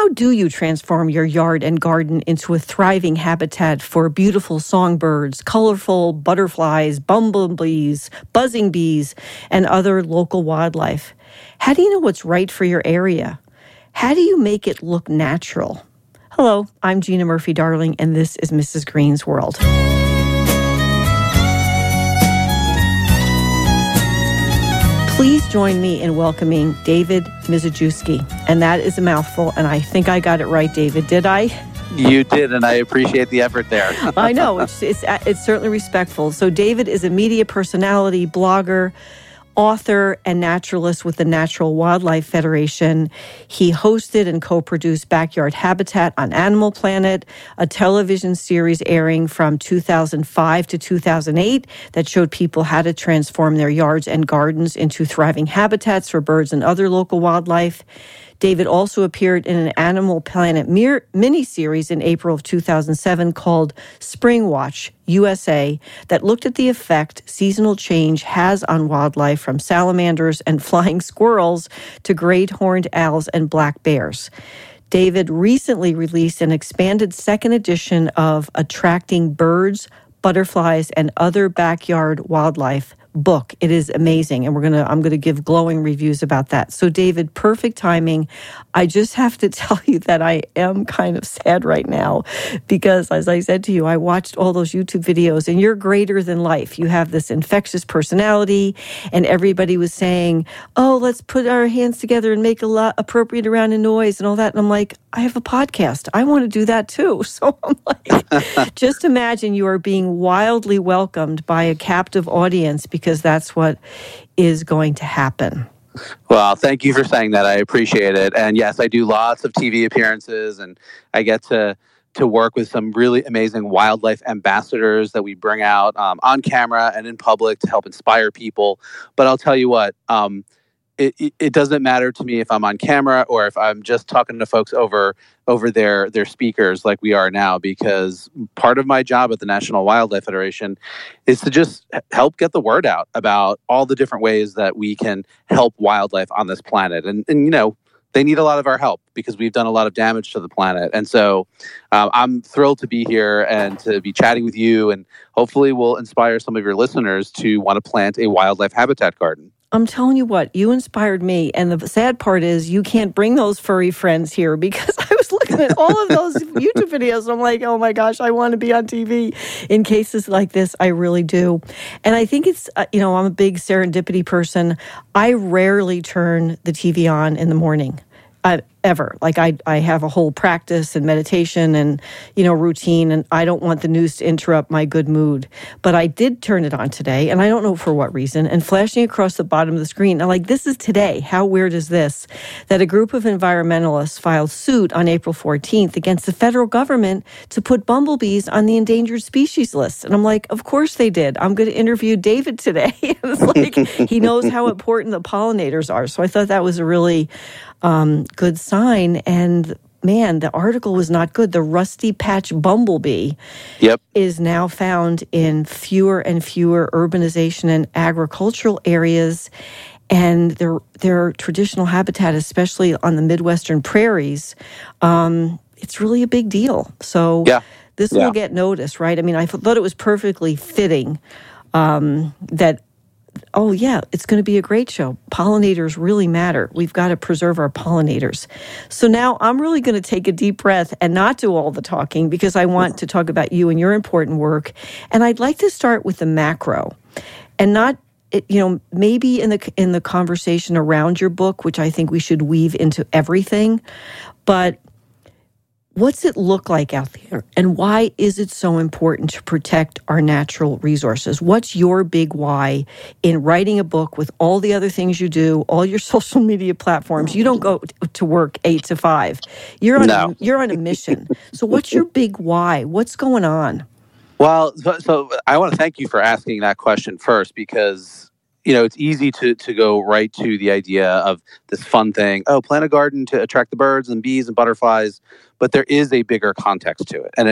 How do you transform your yard and garden into a thriving habitat for beautiful songbirds, colorful butterflies, bumblebees, buzzing bees, and other local wildlife? How do you know what's right for your area? How do you make it look natural? Hello, I'm Gina Murphy-Darling, and this is Mrs. Green's World. Please join me in welcoming David Mizejewski. And that is a mouthful, and I think I got it right, David. Did I? You did, and I appreciate the effort there. I know. It's certainly respectful. So David is a media personality, blogger, author, and naturalist with the Natural Wildlife Federation. He hosted and co-produced Backyard Habitat on Animal Planet, a television series airing from 2005 to 2008 that showed people how to transform their yards and gardens into thriving habitats for birds and other local wildlife. David also appeared in an Animal Planet mini-series in April of 2007 called Spring Watch USA that looked at the effect seasonal change has on wildlife, from salamanders and flying squirrels to great horned owls and black bears. David recently released an expanded second edition of Attracting Birds, Butterflies, and Other Backyard Wildlife book. It is amazing, and I'm gonna give glowing reviews about that. So David, perfect timing. I just have to tell you that I am kind of sad right now because, as I said to you, I watched all those YouTube videos, and you're greater than life. You have this infectious personality, and everybody was saying, "Oh, let's put our hands together and make a lot appropriate around a noise and all that." And I'm like, I have a podcast. I want to do that too. So I'm like, just imagine you are being wildly welcomed by a captive audience, because that's what is going to happen. Well, thank you for saying that. I appreciate it. And yes, I do lots of TV appearances, and I get to work with some really amazing wildlife ambassadors that we bring out on camera and in public to help inspire people. But I'll tell you what, it doesn't matter to me if I'm on camera or if I'm just talking to folks over their speakers like we are now, because part of my job at the National Wildlife Federation is to just help get the word out about all the different ways that we can help wildlife on this planet. And you know, they need a lot of our help because we've done a lot of damage to the planet. And so I'm thrilled to be here and to be chatting with you, and hopefully we'll inspire some of your listeners to want to plant a wildlife habitat garden. I'm telling you what, you inspired me. And the sad part is you can't bring those furry friends here, because I was looking at all of those YouTube videos and I'm like, oh my gosh, I want to be on TV in cases like this. I really do. And I think it's, I'm a big serendipity person. I rarely turn the TV on in the morning. Ever. Like I have a whole practice and meditation and, routine, and I don't want the news to interrupt my good mood. But I did turn it on today, and I don't know for what reason, and flashing across the bottom of the screen, I'm like, this is today. How weird is this? That a group of environmentalists filed suit on April 14th against the federal government to put bumblebees on the endangered species list. And I'm like, of course they did. I'm going to interview David today. It's like, he knows how important the pollinators are. So I thought that was a really good sign. And man, the article was not good. The rusty patch bumblebee is now found in fewer and fewer urbanization and agricultural areas. And their traditional habitat, especially on the Midwestern prairies, it's really a big deal. So this will get noticed, right? I mean, I thought it was perfectly fitting that, oh, yeah, it's going to be a great show. Pollinators really matter. We've got to preserve our pollinators. So now I'm really going to take a deep breath and not do all the talking, because I want to talk about you and your important work. And I'd like to start with the macro, and not, maybe in the conversation around your book, which I think we should weave into everything. But what's it look like out there, and why is it so important to protect our natural resources? What's your big why in writing a book with all the other things you do, all your social media platforms? You don't go to work 8 to 5. You're on a mission. So what's your big why? What's going on? Well, so I want to thank you for asking that question first, because it's easy to go right to the idea of this fun thing. Oh, plant a garden to attract the birds and bees and butterflies. But there is a bigger context to it, and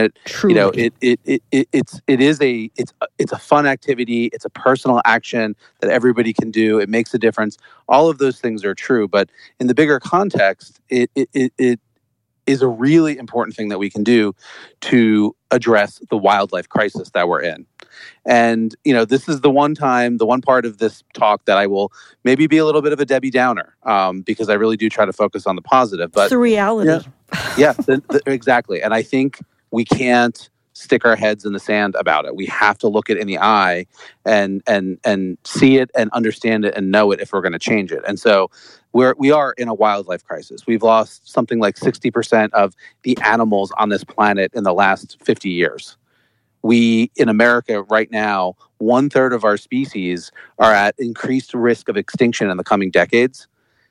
it's a fun activity. It's a personal action that everybody can do. It makes a difference. All of those things are true, but in the bigger context, it is a really important thing that we can do to address the wildlife crisis that we're in. And, this is the one part of this talk that I will maybe be a little bit of a Debbie Downer, because I really do try to focus on the positive. But it's the reality. Exactly. And I think we can't stick our heads in the sand about it. We have to look it in the eye and see it and understand it and know it if we're going to change it. And so we are in a wildlife crisis. We've lost something like 60% of the animals on this planet in the last 50 years. We, in America right now, 1/3 of our species are at increased risk of extinction in the coming decades.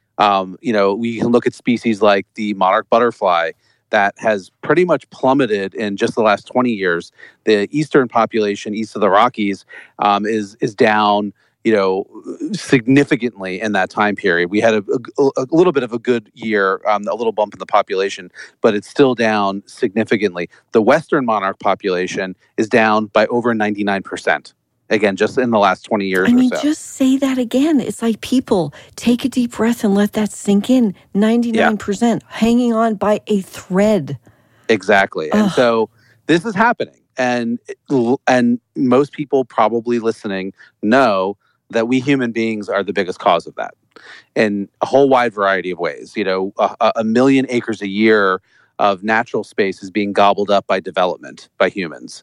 We can look at species like the monarch butterfly that has pretty much plummeted in just the last 20 years. The eastern population, east of the Rockies, is down, significantly in that time period. We had a little bit of a good year, a little bump in the population, but it's still down significantly. The western monarch population is down by over 99%. Again, just in the last 20 years or so. Just say that again. It's like, people, take a deep breath and let that sink in. 99% hanging on by a thread. Exactly. And so this is happening. And most people probably listening know that we human beings are the biggest cause of that in a whole wide variety of ways. A million acres a year of natural space is being gobbled up by development by humans.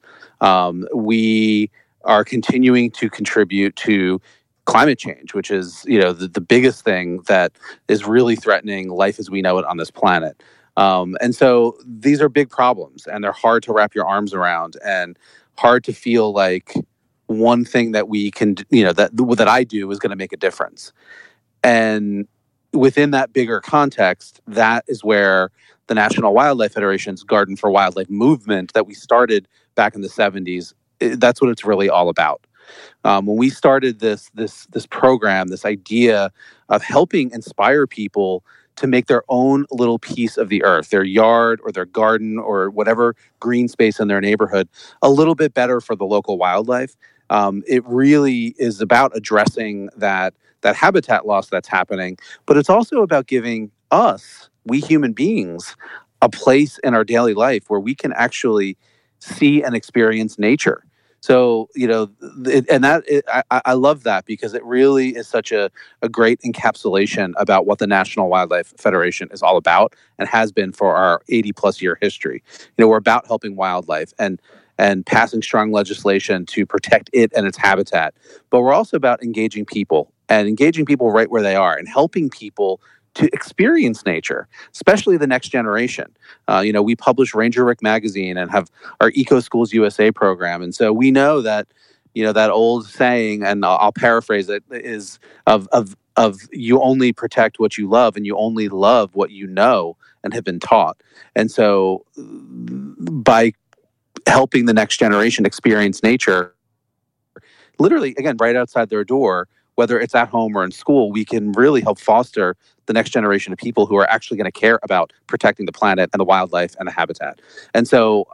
We are continuing to contribute to climate change, which is, the biggest thing that is really threatening life as we know it on this planet. And so these are big problems, and they're hard to wrap your arms around, and hard to feel like one thing that we can, that I do is going to make a difference. And within that bigger context, that is where the National Wildlife Federation's Garden for Wildlife movement that we started back in the 70s, that's what it's really all about. When we started this program, this idea of helping inspire people to make their own little piece of the earth, their yard or their garden or whatever green space in their neighborhood, a little bit better for the local wildlife. It really is about addressing that habitat loss that's happening, but it's also about giving us, we human beings, a place in our daily life where we can actually see and experience nature. So, I love that, because it really is such a great encapsulation about what the National Wildlife Federation is all about and has been for our 80-plus year history. We're about helping wildlife and passing strong legislation to protect it and its habitat. But we're also about engaging people right where they are and helping people to experience nature, especially the next generation. We publish Ranger Rick magazine and have our Eco Schools USA program. And so we know that, that old saying, and I'll paraphrase it, is of you only protect what you love, and you only love what you know and have been taught. And so by helping the next generation experience nature, literally, again, right outside their door, whether it's at home or in school, we can really help foster the next generation of people who are actually going to care about protecting the planet and the wildlife and the habitat. And so,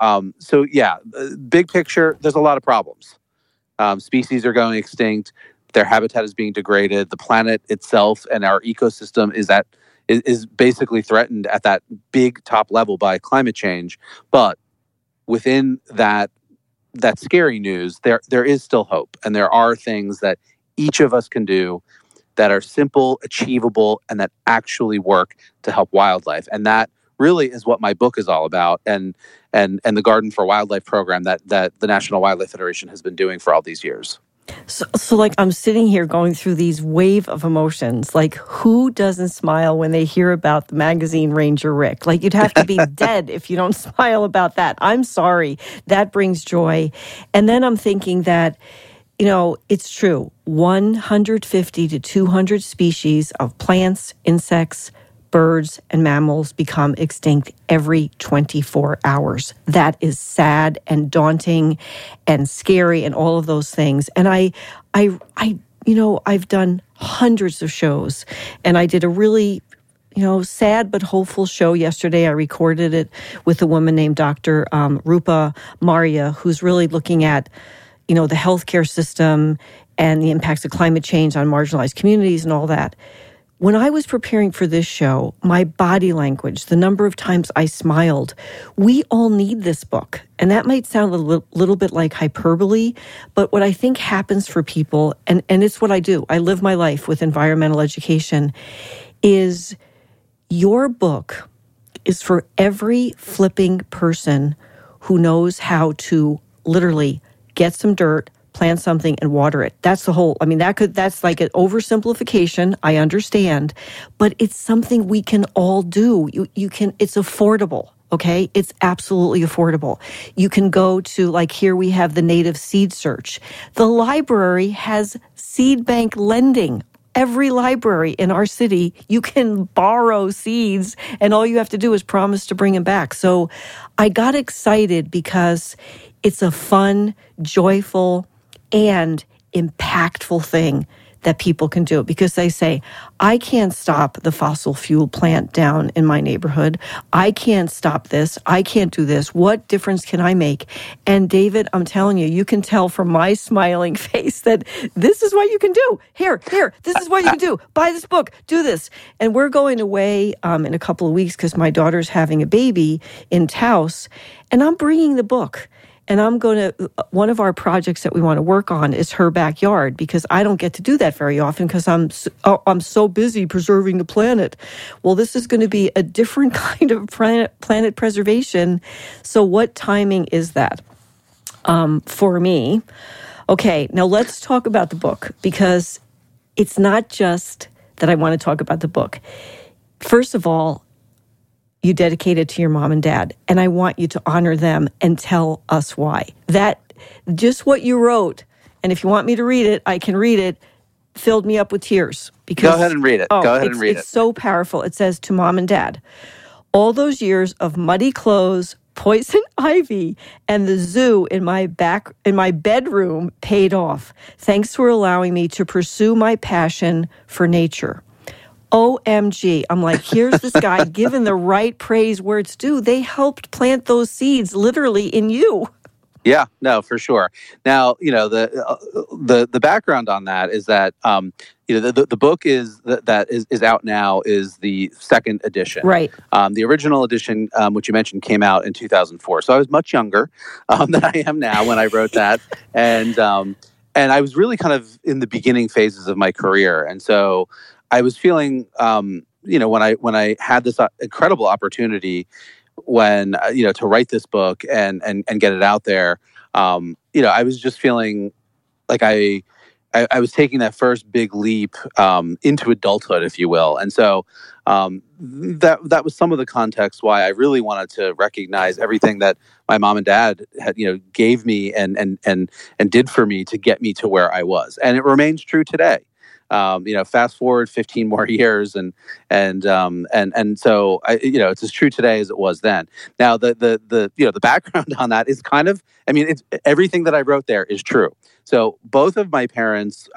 big picture, there's a lot of problems. Species are going extinct. Their habitat is being degraded. The planet itself and our ecosystem is basically threatened at that big top level by climate change. But within that scary news, there is still hope, and there are things that each of us can do that are simple, achievable, and that actually work to help wildlife. And that really is what my book is all about, and the Garden for Wildlife program that the National Wildlife Federation has been doing for all these years. So like, I'm sitting here going through these wave of emotions. Like, who doesn't smile when they hear about the magazine Ranger Rick? Like, you'd have to be dead if you don't smile about that. I'm sorry. That brings joy. And then I'm thinking that, it's true. 150 to 200 species of plants, insects, birds, and mammals become extinct every 24 hours. That is sad and daunting and scary and all of those things. And I've done hundreds of shows, and I did a really sad but hopeful show yesterday. I recorded it with a woman named Dr. Rupa Maria, who's really looking at the healthcare system and the impacts of climate change on marginalized communities and all that. when I was preparing for this show, my body language, the number of times I smiled, we all need this book. And that might sound a little bit like hyperbole, but what I think happens for people, and it's what I do, I live my life with environmental education, is your book is for every flipping person who knows how to literally get some dirt, plant something and water it. That's the whole, that's like an oversimplification. I understand, but it's something we can all do. You can, it's affordable. Okay. It's absolutely affordable. You can go to, like, here we have the Native Seed Search. The library has seed bank lending. Every library in our city, you can borrow seeds and all you have to do is promise to bring them back. So I got excited because it's a fun, joyful, and impactful thing that people can do, because they say, I can't stop the fossil fuel plant down in my neighborhood. I can't stop this. I can't do this. What difference can I make? And David, I'm telling you, you can tell from my smiling face that this is what you can do. Here, this is what you can do. Buy this book, do this. And we're going away in a couple of weeks because my daughter's having a baby in Taos, and I'm bringing the book. And one of our projects that we want to work on is her backyard, because I don't get to do that very often because I'm so busy preserving the planet. Well, this is going to be a different kind of planet preservation. So what timing is that for me? Okay, now let's talk about the book, because it's not just that I want to talk about the book. First of all, you dedicate it to your mom and dad, and I want you to honor them and tell us why. That, just what you wrote, and if you want me to read it, I can read it, filled me up with tears. Because, go ahead and read it. It's so powerful. It says, to Mom and Dad, all those years of muddy clothes, poison ivy, and the zoo in my bedroom paid off. Thanks for allowing me to pursue my passion for nature. OMG. I'm like, here's this guy given the right praise where it's due. They helped plant those seeds literally in you. Yeah, no, for sure. Now, the background on that is that the book is out now, is the second edition. Right. The original edition, which you mentioned, came out in 2004. So I was much younger than I am now when I wrote that, and I was really kind of in the beginning phases of my career, and so I was feeling, when I had this incredible opportunity, to write this book and get it out there, I was just feeling like I was taking that first big leap into adulthood, if you will, and so that was some of the context why I really wanted to recognize everything that my mom and dad had, gave me and did for me to get me to where I was, and it remains true today. Fast forward 15 more years, and so it's as true today as it was then. Now, the background on that is kind of, it's everything that I wrote there is true. So both of my parents,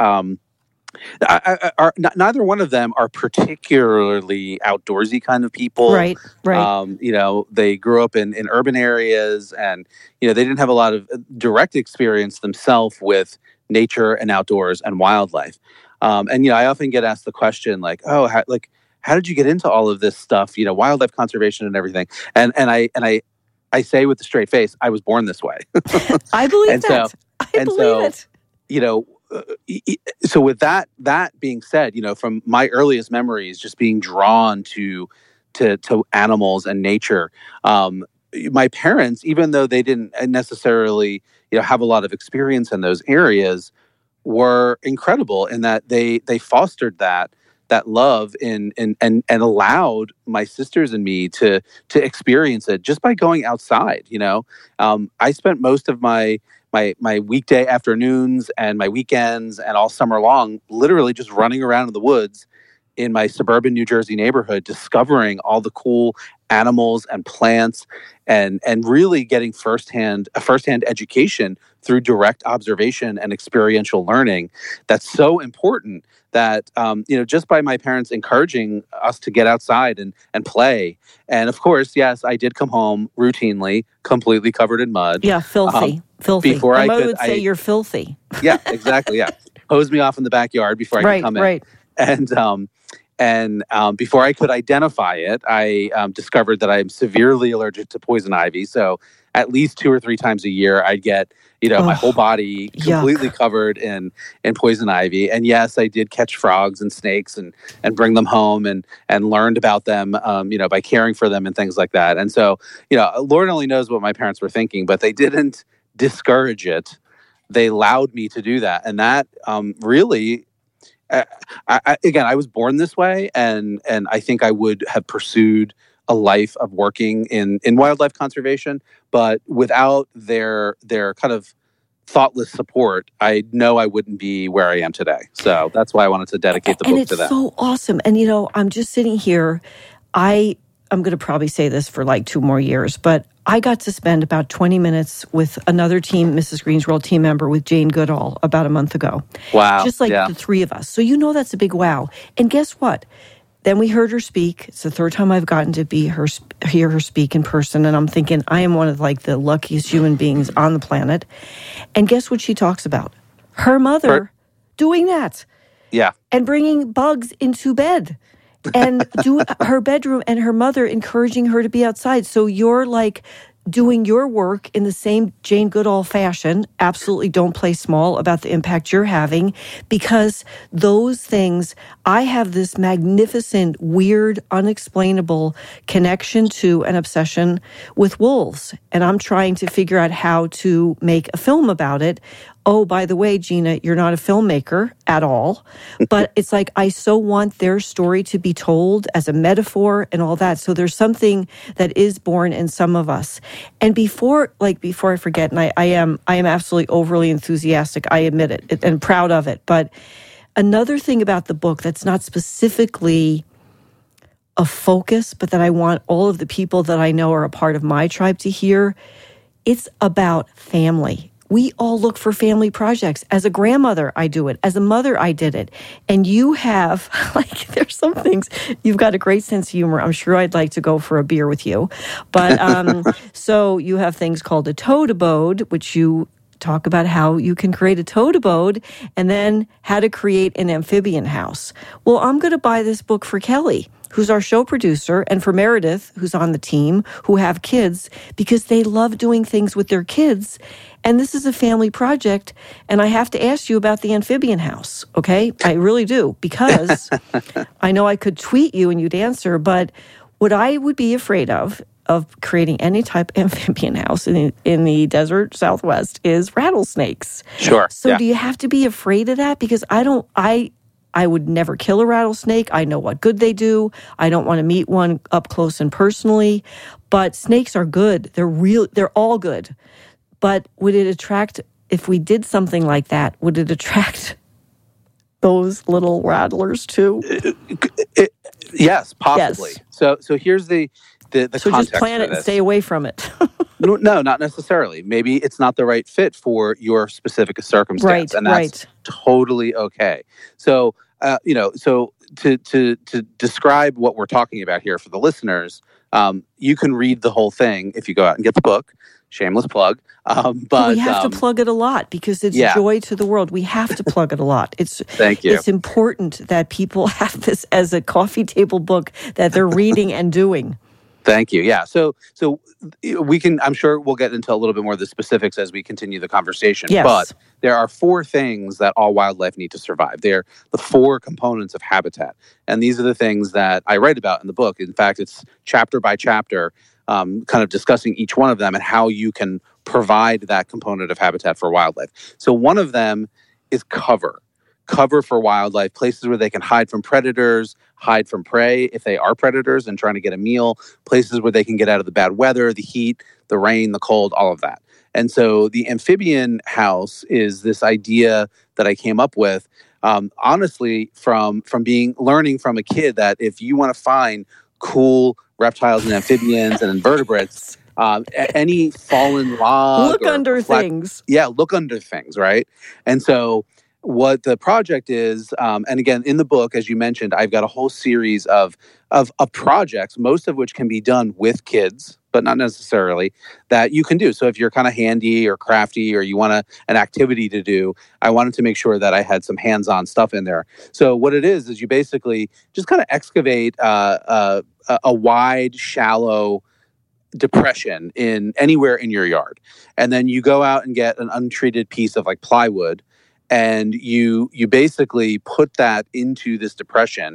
neither one of them are particularly outdoorsy kind of people. Right. They grew up in urban areas, and they didn't have a lot of direct experience themselves with nature and outdoors and wildlife. I often get asked the question, like, oh, how did you get into all of this stuff? Wildlife conservation and everything. And I say with a straight face, I was born this way. I believe that. I believe it. So with that being said, from my earliest memories, just being drawn to animals and nature, my parents, even though they didn't necessarily, have a lot of experience in those areas, were incredible in that they fostered that love and allowed my sisters and me to experience it just by going outside. I spent most of my weekday afternoons and my weekends and all summer long literally just running around in the woods in my suburban New Jersey neighborhood, discovering all the cool animals and plants, and really getting firsthand education through direct observation and experiential learning. That's so important that, just by my parents encouraging us to get outside and play. And of course, yes, I did come home routinely, completely covered in mud. Yeah, filthy. Before my mother would say you're filthy. Yeah, exactly. Yeah. Hose me off in the backyard before I could come in. Right. And before I could identify it, I discovered that I'm severely allergic to poison ivy. So at least 2 or 3 times a year, I'd get, my whole body completely covered in poison ivy. And yes, I did catch frogs and snakes and bring them home and learned about them, by caring for them and things like that. And so, Lord only knows what my parents were thinking, but they didn't discourage it. They allowed me to do that. And that really... I was born this way, and I think I would have pursued a life of working in wildlife conservation, but without their kind of thoughtless support, I know I wouldn't be where I am today. So that's why I wanted to dedicate the book to them. And it's so awesome. And I'm just sitting here. I'm going to probably say this for like 2 more years, but I got to spend about 20 minutes with another Mrs. Green's World team member with Jane Goodall about a month ago. Wow. Just like the 3 of us. So that's a big wow. And guess what? Then we heard her speak. It's the 3rd time I've gotten to hear her speak in person. And I'm thinking, I am one of like the luckiest human beings on the planet. And guess what she talks about? Her mother doing that. Yeah. And bringing bugs into bed. And do her bedroom, and her mother encouraging her to be outside. So you're like doing your work in the same Jane Goodall fashion. Absolutely don't play small about the impact you're having, because those things, I have this magnificent, weird, unexplainable connection to an obsession with wolves. And I'm trying to figure out how to make a film about it. Oh, by the way, Gina, you're not a filmmaker at all. But it's like, I so want their story to be told as a metaphor and all that. So there's something that is born in some of us. And before I forget, and I am absolutely overly enthusiastic, I admit it, and proud of it. But another thing about the book that's not specifically a focus, but that I want all of the people that I know are a part of my tribe to hear, it's about family. We all look for family projects. As a grandmother, I do it. As a mother, I did it. And you have, there's some things, you've got a great sense of humor. I'm sure I'd like to go for a beer with you. But so you have things called a toad abode, which you talk about how you can create a toad abode, and then how to create an amphibian house. Well, I'm going to buy this book for Kelly, who's our show producer, and for Meredith, who's on the team, who have kids, because they love doing things with their kids. And this is a family project, and I have to ask you about the amphibian house, okay? I really do, because I know I could tweet you and you'd answer, but what I would be afraid of creating any type of amphibian house in the desert Southwest is rattlesnakes. Sure. So do you have to be afraid of that? Because I would never kill a rattlesnake. I know what good they do. I don't want to meet one up close and personally. But snakes are good. They're all good. But would it attract, if we did something like that, would it attract those little rattlers too? Yes, possibly. Yes. So here's the so context. So just plan it and stay away from it. No, not necessarily. Maybe it's not the right fit for your specific circumstance, and that's totally okay. So, so to describe what we're talking about here for the listeners, you can read the whole thing if you go out and get the book. Shameless plug. But we have to plug it a lot because it's joy to the world. We have to plug it a lot. Thank you. It's important that people have this as a coffee table book that they're reading and doing. Thank you. Yeah. So we can, I'm sure we'll get into a little bit more of the specifics as we continue the conversation. Yes. But there are 4 things that all wildlife need to survive. They're the 4 components of habitat. And these are the things that I write about in the book. In fact, it's chapter by chapter, kind of discussing each one of them and how you can provide that component of habitat for wildlife. So one of them is cover. Cover for wildlife, places where they can hide from predators, hide from prey if they are predators and trying to get a meal, places where they can get out of the bad weather, the heat, the rain, the cold, all of that. And so the amphibian house is this idea that I came up with, honestly, from learning from a kid that if you want to find cool reptiles and amphibians and invertebrates, any fallen log. Look under things. Yeah, look under things, right? And so what the project is, and again, in the book, as you mentioned, I've got a whole series of projects, most of which can be done with kids. but not necessarily, that you can do. So if you're kind of handy or crafty or you want an activity to do, I wanted to make sure that I had some hands-on stuff in there. So what it is you basically just kind of excavate a wide, shallow depression in anywhere in your yard, and then you go out and get an untreated piece of like plywood, and you basically put that into this depression,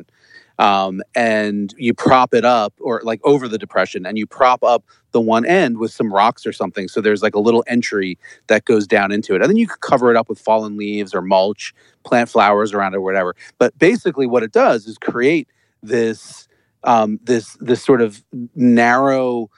and you prop it up or like over the depression, and you prop up the one end with some rocks or something, so there's like a little entry that goes down into it, and then you could cover it up with fallen leaves or mulch, plant flowers around it or whatever. But basically what it does is create this this sort of narrow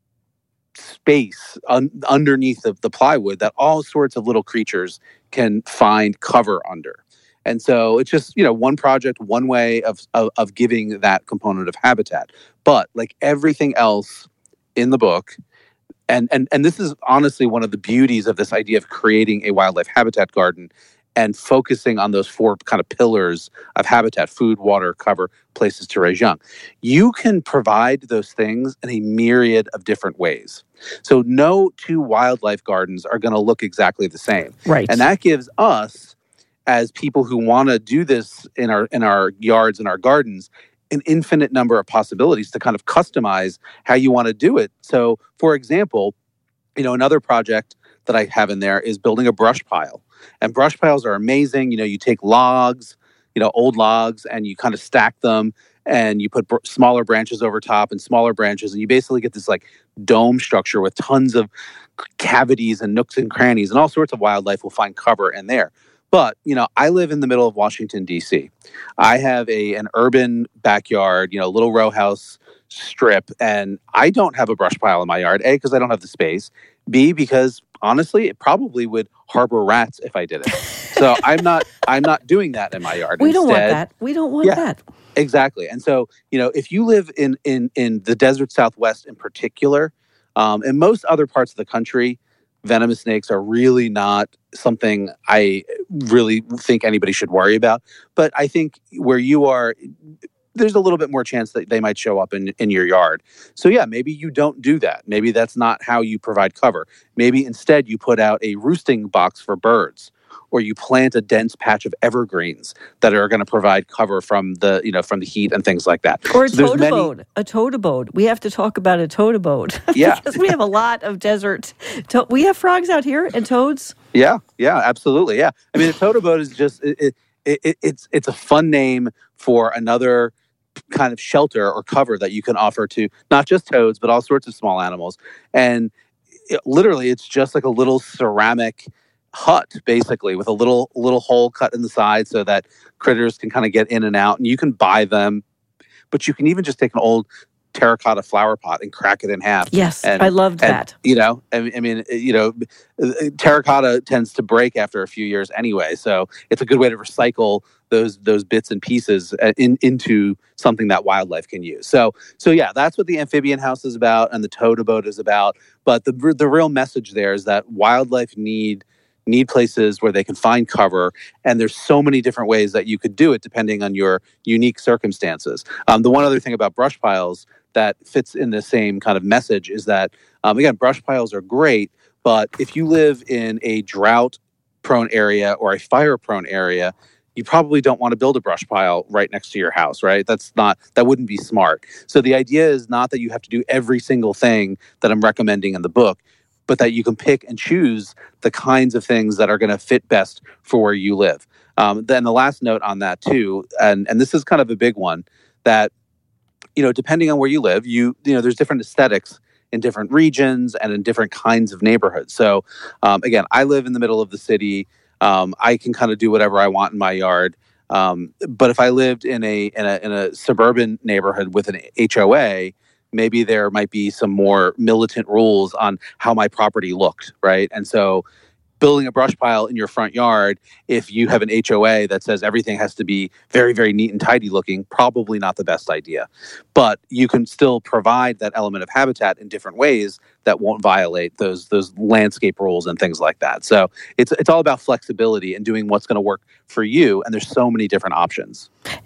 space underneath the plywood that all sorts of little creatures can find cover under. And so it's just, one project, one way of giving that component of habitat. But like everything else in the book, and this is honestly one of the beauties of this idea of creating a wildlife habitat garden and focusing on those four kind of pillars of habitat: food, water, cover, places to raise young. You can provide those things in a myriad of different ways. So no two wildlife gardens are going to look exactly the same. Right. And that gives us, as people who want to do this in our yards and our gardens, an infinite number of possibilities to kind of customize how you want to do it. So, for example, another project that I have in there is building a brush pile. And brush piles are amazing. You take logs, old logs, and you kind of stack them, and you put smaller branches over top and smaller branches, and you basically get this like dome structure with tons of cavities and nooks and crannies, and all sorts of wildlife will find cover in there. But, I live in the middle of Washington, D.C. I have an urban backyard, little row house strip, and I don't have a brush pile in my yard, A, because I don't have the space, B, because honestly, it probably would harbor rats if I did it. So I'm not doing that in my yard. We don't want that. We don't want that. Exactly. And so, if you live in the desert Southwest in particular, in most other parts of the country, venomous snakes are really not something I really think anybody should worry about. But I think where you are, there's a little bit more chance that they might show up in your yard. So yeah, maybe you don't do that. Maybe that's not how you provide cover. Maybe instead you put out a roosting box for birds, or you plant a dense patch of evergreens that are going to provide cover from the from the heat and things like that. Or a toad abode. A toad abode. We have to talk about a toad abode. Yeah. Because we have a lot of desert. We have frogs out here and toads. Yeah, absolutely. Yeah. I mean, a toad abode is just, it's a fun name for another kind of shelter or cover that you can offer to not just toads, but all sorts of small animals. And literally, it's just like a little ceramic hut, basically, with a little hole cut in the side so that critters can kind of get in and out. And you can buy them, but you can even just take an old terracotta flower pot and crack it in half. Yes, I loved that. Terracotta tends to break after a few years anyway, so it's a good way to recycle those bits and pieces into something that wildlife can use. So yeah, that's what the amphibian house is about, and the toad abode is about. But the real message there is that wildlife need places where they can find cover, and there's so many different ways that you could do it depending on your unique circumstances. The one other thing about brush piles that fits in the same kind of message is that, again, brush piles are great, but if you live in a drought-prone area or a fire-prone area, you probably don't want to build a brush pile right next to your house, right? That wouldn't be smart. So the idea is not that you have to do every single thing that I'm recommending in the book, but that you can pick and choose the kinds of things that are going to fit best for where you live. Then the last note on that too, and this is kind of a big one, that depending on where you live, there's different aesthetics in different regions and in different kinds of neighborhoods. So again, I live in the middle of the city. I can kind of do whatever I want in my yard. But if I lived in a suburban neighborhood with an HOA, maybe there might be some more militant rules on how my property looked, right? And so building a brush pile in your front yard, if you have an HOA that says everything has to be very, very neat and tidy looking, probably not the best idea. But you can still provide that element of habitat in different ways that won't violate those landscape rules and things like that. So it's all about flexibility and doing what's going to work for you. And there's so many different options.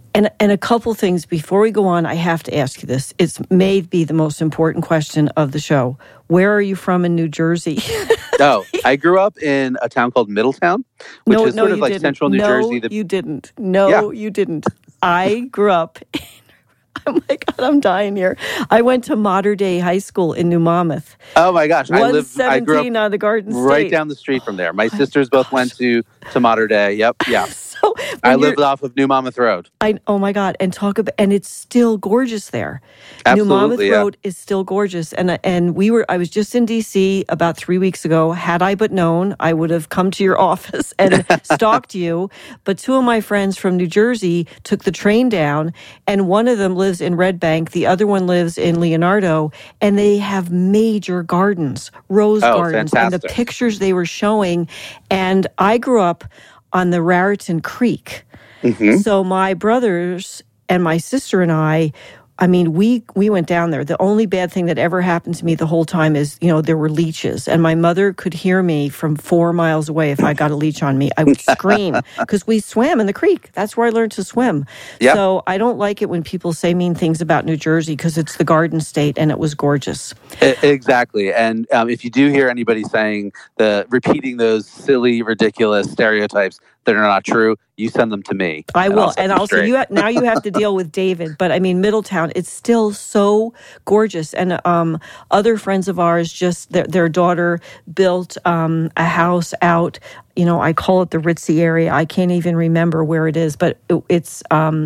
And a couple things before we go on, I have to ask you this. It may be the most important question of the show. Where are you from in New Jersey? No, I grew up in a town called Middletown, which is sort of like central New Jersey. You didn't. No, you didn't. I grew up. Oh my God, I'm dying here. I went to Mater Dei High School in New Monmouth. Oh my gosh, I grew up on the Garden State, right down the street from there. My sisters both went to Mater Dei. Yep, yeah. So I lived off of New Monmouth Road. Oh my God, and it's still gorgeous there. Absolutely, New Monmouth Road is still gorgeous, and I was just in D.C. about 3 weeks ago. Had I but known, I would have come to your office and stalked you. But two of my friends from New Jersey took the train down, and one of them lives in Red Bank, the other one lives in Leonardo, and they have major gardens, rose gardens, fantastic. And the pictures they were showing. And I grew up on the Raritan Creek. Mm-hmm. So my brothers and my sister and I mean, we went down there. The only bad thing that ever happened to me the whole time is, there were leeches. And my mother could hear me from 4 miles away if I got a leech on me. I would scream because we swam in the creek. That's where I learned to swim. Yep. So I don't like it when people say mean things about New Jersey because it's the Garden State and it was gorgeous. Exactly. And if you do hear anybody repeating those silly, ridiculous stereotypes that are not true, you send them to me. I will. And also, now you have to deal with David. But I mean, Middletown, it's still so gorgeous. And other friends of ours, just their daughter built a house out. I call it the Ritzy area. I can't even remember where it is, but it's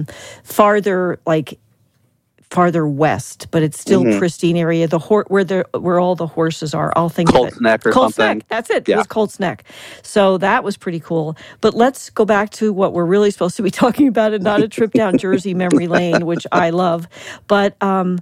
farther west, but it's still pristine area. Where all the horses are. I'll think Colts of it. Neck or Colts something. Neck. That's it. Yeah. It was Colts Neck. So that was pretty cool. But let's go back to what we're really supposed to be talking about, and not a trip down Jersey memory lane, which I love. But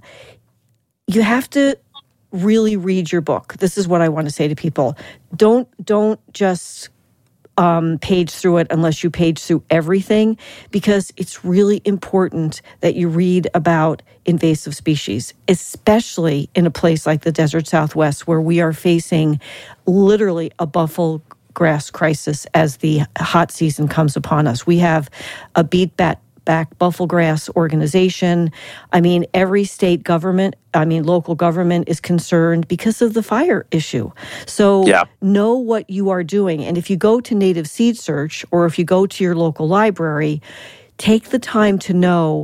you have to really read your book. This is what I want to say to people. Don't just page through it unless you page through everything, because it's really important that you read about invasive species, especially in a place like the desert Southwest, where we are facing literally a buffalo grass crisis as the hot season comes upon us. We have a beat-back buffalo grass organization. I mean, every local government is concerned because of the fire issue. So know what you are doing. And if you go to Native Seed Search, or if you go to your local library, take the time to know.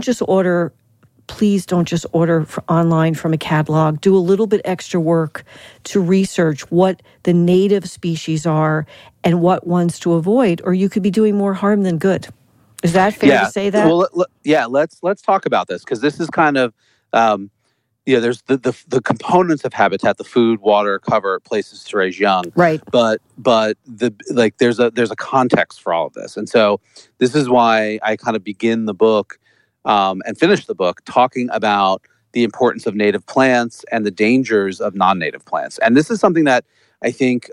Please don't just order online from a catalog. Do a little bit extra work to research what the native species are and what ones to avoid, or you could be doing more harm than good. Is that fair to say that? Well, let's talk about this, because this is kind of, there's the components of habitat: the food, water, cover, places to raise young. Right. But there's a context for all of this, and so this is why I kind of begin the book and finish the book talking about the importance of native plants and the dangers of non-native plants. And this is something that I think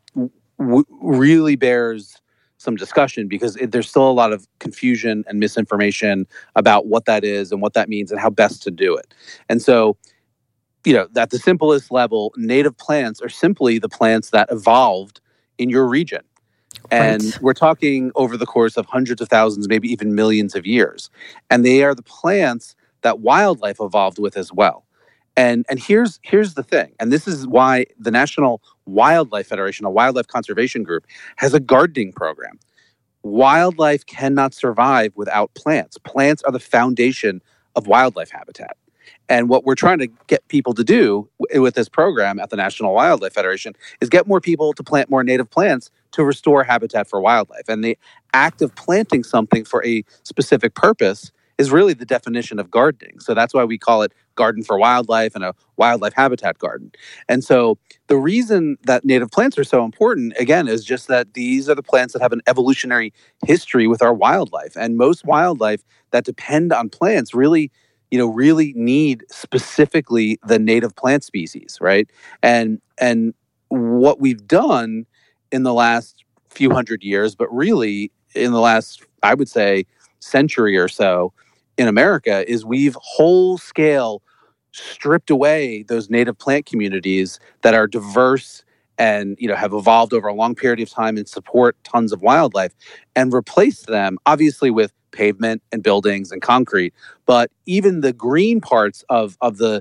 really bears some discussion, because there's still a lot of confusion and misinformation about what that is and what that means and how best to do it. And so, at the simplest level, native plants are simply the plants that evolved in your region. And we're talking over the course of hundreds of thousands, maybe even millions of years. And they are the plants that wildlife evolved with as well. And here's the thing, and this is why the National Wildlife Federation, a wildlife conservation group, has a gardening program. Wildlife cannot survive without plants. Plants are the foundation of wildlife habitat. And what we're trying to get people to do with this program at the National Wildlife Federation is get more people to plant more native plants to restore habitat for wildlife. And the act of planting something for a specific purpose is really the definition of gardening. So that's why we call it Garden for Wildlife and a wildlife habitat garden. And so the reason that native plants are so important, again, is just that these are the plants that have an evolutionary history with our wildlife. And most wildlife that depend on plants really need specifically the native plant species, right? And what we've done in the last few hundred years, but really in the last, I would say, century or so in America, is we've whole scale stripped away those native plant communities that are diverse and have evolved over a long period of time and support tons of wildlife, and replaced them obviously with pavement and buildings and concrete, but even the green parts of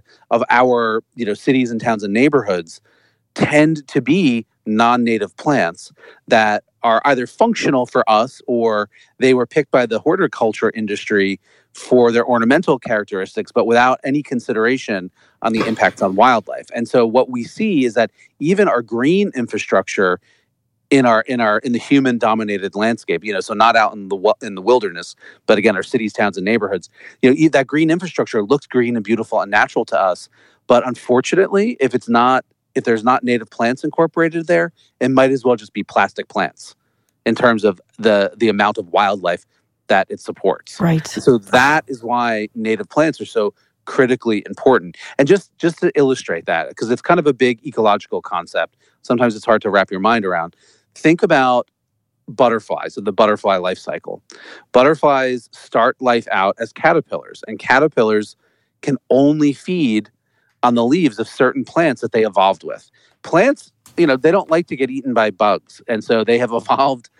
our cities and towns and neighborhoods tend to be non-native plants that are either functional for us or they were picked by the horticulture industry for their ornamental characteristics, but without any consideration on the impacts on wildlife. And so what we see is that even our green infrastructure in the human dominated landscape, so not out in the wilderness, but again, our cities, towns, and neighborhoods, that green infrastructure looks green and beautiful and natural to us. But unfortunately, if there's not native plants incorporated there, it might as well just be plastic plants in terms of the amount of wildlife that it supports. Right. So that is why native plants are so critically important. And just to illustrate that, because it's kind of a big ecological concept, sometimes it's hard to wrap your mind around. Think about butterflies and the butterfly life cycle. Butterflies start life out as caterpillars, and caterpillars can only feed on the leaves of certain plants that they evolved with. Plants, they don't like to get eaten by bugs, and so they have evolved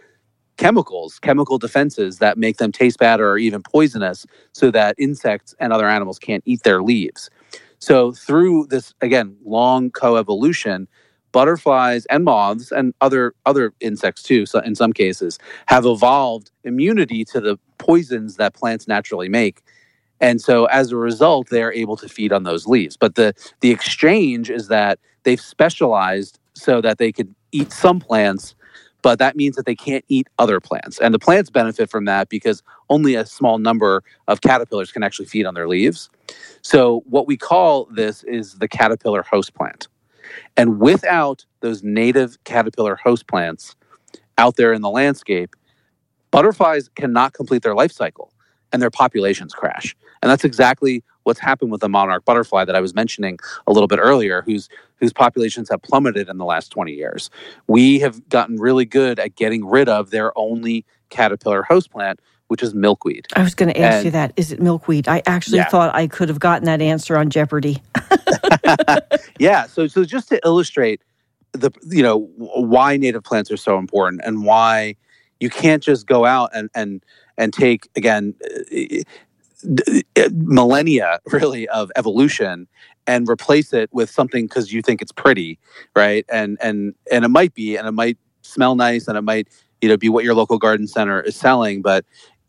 chemical defenses that make them taste bad or even poisonous so that insects and other animals can't eat their leaves. So through this, again, long coevolution, butterflies and moths and other insects too, so in some cases, have evolved immunity to the poisons that plants naturally make. And so as a result, they're able to feed on those leaves. But the exchange is that they've specialized so that they could eat some plants, but that means that they can't eat other plants. And the plants benefit from that because only a small number of caterpillars can actually feed on their leaves. So what we call this is the caterpillar host plant. And without those native caterpillar host plants out there in the landscape, butterflies cannot complete their life cycle and their populations crash. And that's exactly what's happened with the monarch butterfly that I was mentioning a little bit earlier, whose populations have plummeted in the last 20 years. We have gotten really good at getting rid of their only caterpillar host plant, which is milkweed. I was going to ask you that. Is it milkweed? I actually thought I could have gotten that answer on Jeopardy. Yeah. So just to illustrate why native plants are so important and why you can't just go out and take, again, millennia really of evolution and replace it with something because you think it's pretty, right? And it might be, and it might smell nice, and it might be what your local garden center is selling, but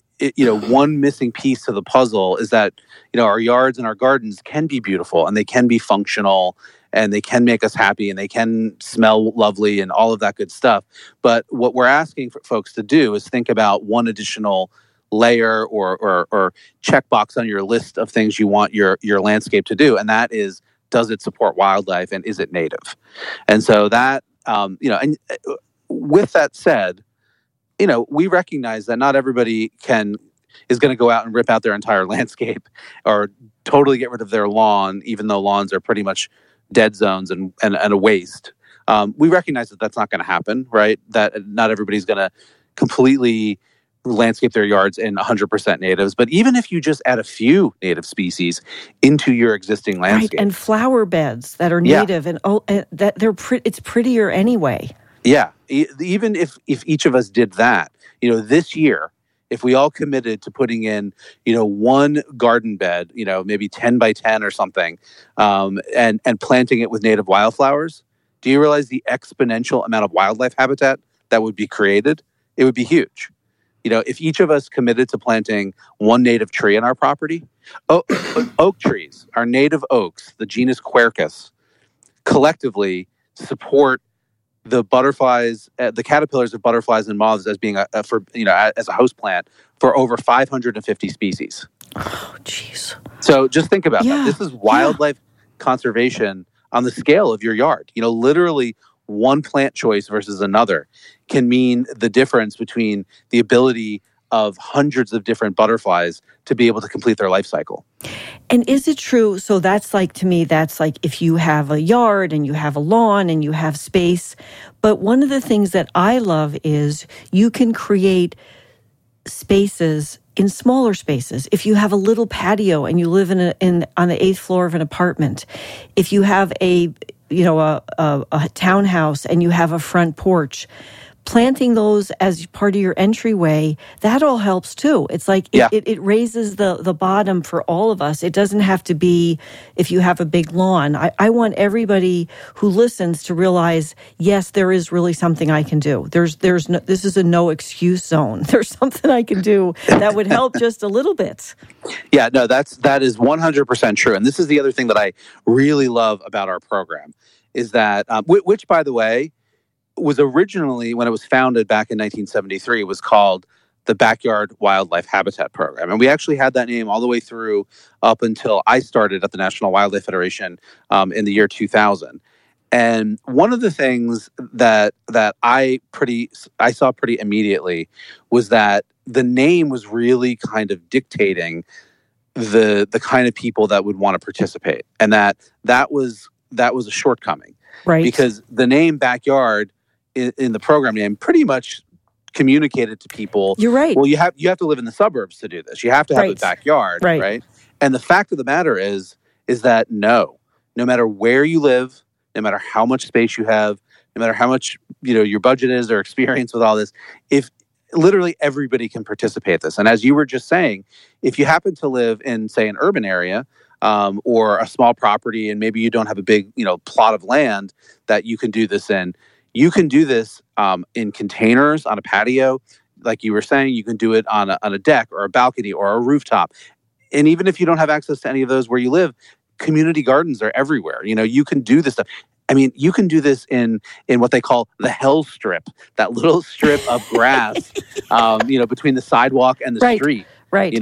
one missing piece to the puzzle is that our yards and our gardens can be beautiful and they can be functional and they can make us happy and they can smell lovely and all of that good stuff. But what we're asking for folks to do is think about one additional layer or checkbox on your list of things you want your landscape to do, and that is, does it support wildlife and is it native? And so that and with that said, we recognize that not everybody is going to go out and rip out their entire landscape or totally get rid of their lawn, even though lawns are pretty much dead zones and a waste. We recognize that that's not going to happen, right? That not everybody's going to completely landscape their yards in 100% natives. But even if you just add a few native species into your existing landscape. Right, and flower beds that are native and that it's prettier anyway. Yeah, even if each of us did that, this year, if we all committed to putting in, one garden bed, maybe 10 by 10 or something, and planting it with native wildflowers, do you realize the exponential amount of wildlife habitat that would be created? It would be huge. If each of us committed to planting one native tree in our property, oak trees, our native oaks, the genus Quercus, collectively support the butterflies, the caterpillars of butterflies and moths as being as a host plant for over 550 species. Oh, jeez. So just think about that. This is wildlife conservation on the scale of your yard. Literally one plant choice versus another can mean the difference between the ability of hundreds of different butterflies to be able to complete their life cycle. And is it true? So that's like, to me, that's like if you have a yard and you have a lawn and you have space. But one of the things that I love is you can create spaces in smaller spaces. If you have a little patio and you live on the 8th floor of an apartment, if you have a townhouse and you have a front porch, planting those as part of your entryway, that all helps too. It's like it raises the bottom for all of us. It doesn't have to be if you have a big lawn. I want everybody who listens to realize, yes, there is really something I can do. There's no, this is a no excuse zone. There's something I can do that would help just a little bit. Yeah, no, that is 100% true. And this is the other thing that I really love about our program is that, which by the way, was originally, when it was founded back in 1973, was called the Backyard Wildlife Habitat Program. And we actually had that name all the way through up until I started at the National Wildlife Federation in the year 2000. And one of the things that I saw pretty immediately was that the name was really kind of dictating the kind of people that would want to participate, and that was a shortcoming, right? Because the name Backyard in the program name pretty much communicated to people. You're right. Well, you have to live in the suburbs to do this. You have to have a backyard, right? And the fact of the matter is that no matter where you live, no matter how much space you have, no matter how much your budget is or experience with all this, if literally everybody can participate in this. And as you were just saying, if you happen to live in, say, an urban area or a small property, and maybe you don't have a big plot of land that you can do this in. You can do this in containers on a patio. Like you were saying, you can do it on a deck or a balcony or a rooftop. And even if you don't have access to any of those where you live, community gardens are everywhere. You can do this stuff. I mean, you can do this in what they call the hell strip, that little strip of grass, between the sidewalk and the street. Right.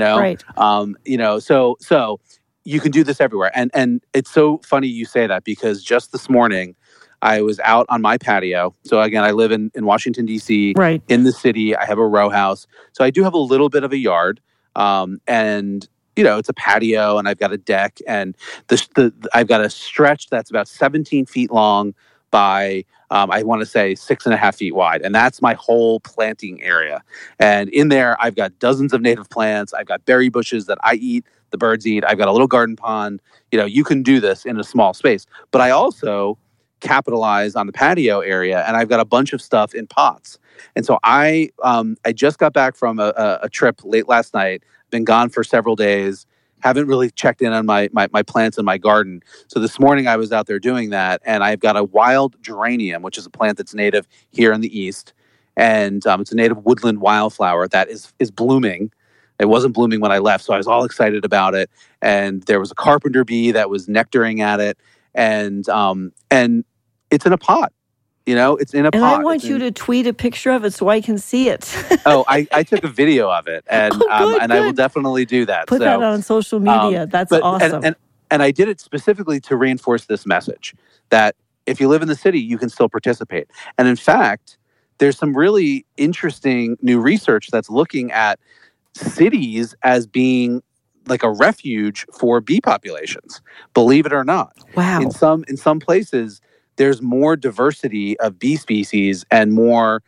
So you can do this everywhere. And it's so funny you say that, because just this morning, I was out on my patio. So again, I live in Washington, D.C., right, in the city. I have a row house. So I do have a little bit of a yard. And, it's a patio, and I've got a deck, and I've got a stretch that's about 17 feet long by, I want to say 6.5 feet wide. And that's my whole planting area. And in there, I've got dozens of native plants. I've got berry bushes that I eat, the birds eat. I've got a little garden pond. You can do this in a small space. But I also capitalize on the patio area, and I've got a bunch of stuff in pots. And so I just got back from a trip late last night, been gone for several days, haven't really checked in on my plants in my garden. So this morning I was out there doing that, and I've got a wild geranium, which is a plant that's native here in the East. And it's a native woodland wildflower that is blooming. It wasn't blooming when I left, so I was all excited about it. And there was a carpenter bee that was nectaring at it. And it's in a pot, it's in a pot. And I want you to tweet a picture of it so I can see it. Oh, I took a video of it, and good. I will definitely do that. Put that on social media. That's awesome. And I did it specifically to reinforce this message that if you live in the city, you can still participate. And in fact, there's some really interesting new research that's looking at cities as being like a refuge for bee populations, believe it or not. Wow. In some places, there's more diversity of bee species and more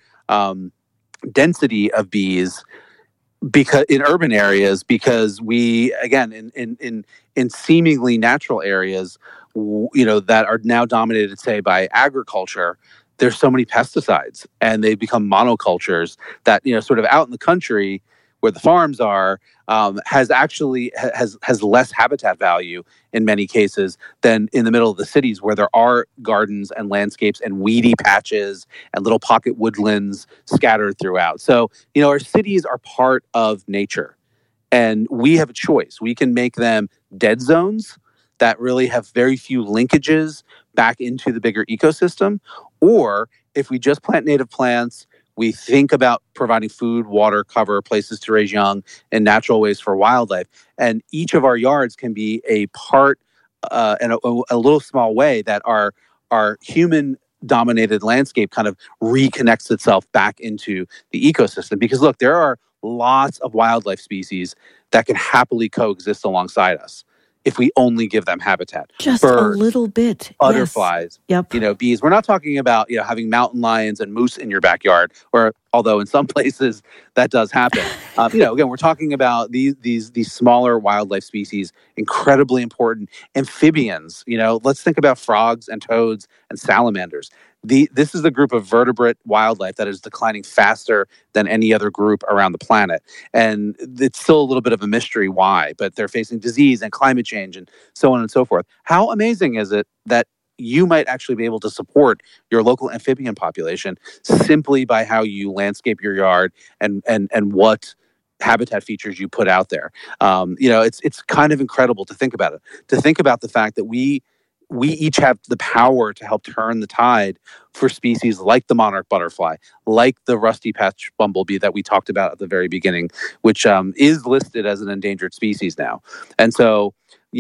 density of bees because in urban areas, because we, again, in seemingly natural areas, that are now dominated, say, by agriculture, there's so many pesticides, and they become monocultures that, sort of out in the country where the farms are, has less habitat value in many cases than in the middle of the cities, where there are gardens and landscapes and weedy patches and little pocket woodlands scattered throughout. So, our cities are part of nature, and we have a choice. We can make them dead zones that really have very few linkages back into the bigger ecosystem, or if we just plant native plants, we think about providing food, water, cover, places to raise young, and natural ways for wildlife. And each of our yards can be a part in a little small way that our human-dominated landscape kind of reconnects itself back into the ecosystem. Because look, there are lots of wildlife species that can happily coexist alongside us if we only give them habitat. Just Birds, a little bit. Butterflies, yes. Yep. Bees. We're not talking about, having mountain lions and moose in your backyard, or although in some places that does happen. Again, we're talking about these smaller wildlife species, incredibly important. Amphibians, let's think about frogs and toads and salamanders. This is the group of vertebrate wildlife that is declining faster than any other group around the planet. And it's still a little bit of a mystery why, but they're facing disease and climate change and so on and so forth. How amazing is it that you might actually be able to support your local amphibian population simply by how you landscape your yard and what habitat features you put out there? It's kind of incredible to think about it, to think about the fact that we each have the power to help turn the tide for species like the monarch butterfly, like the rusty patch bumblebee that we talked about at the very beginning, which is listed as an endangered species now. And so,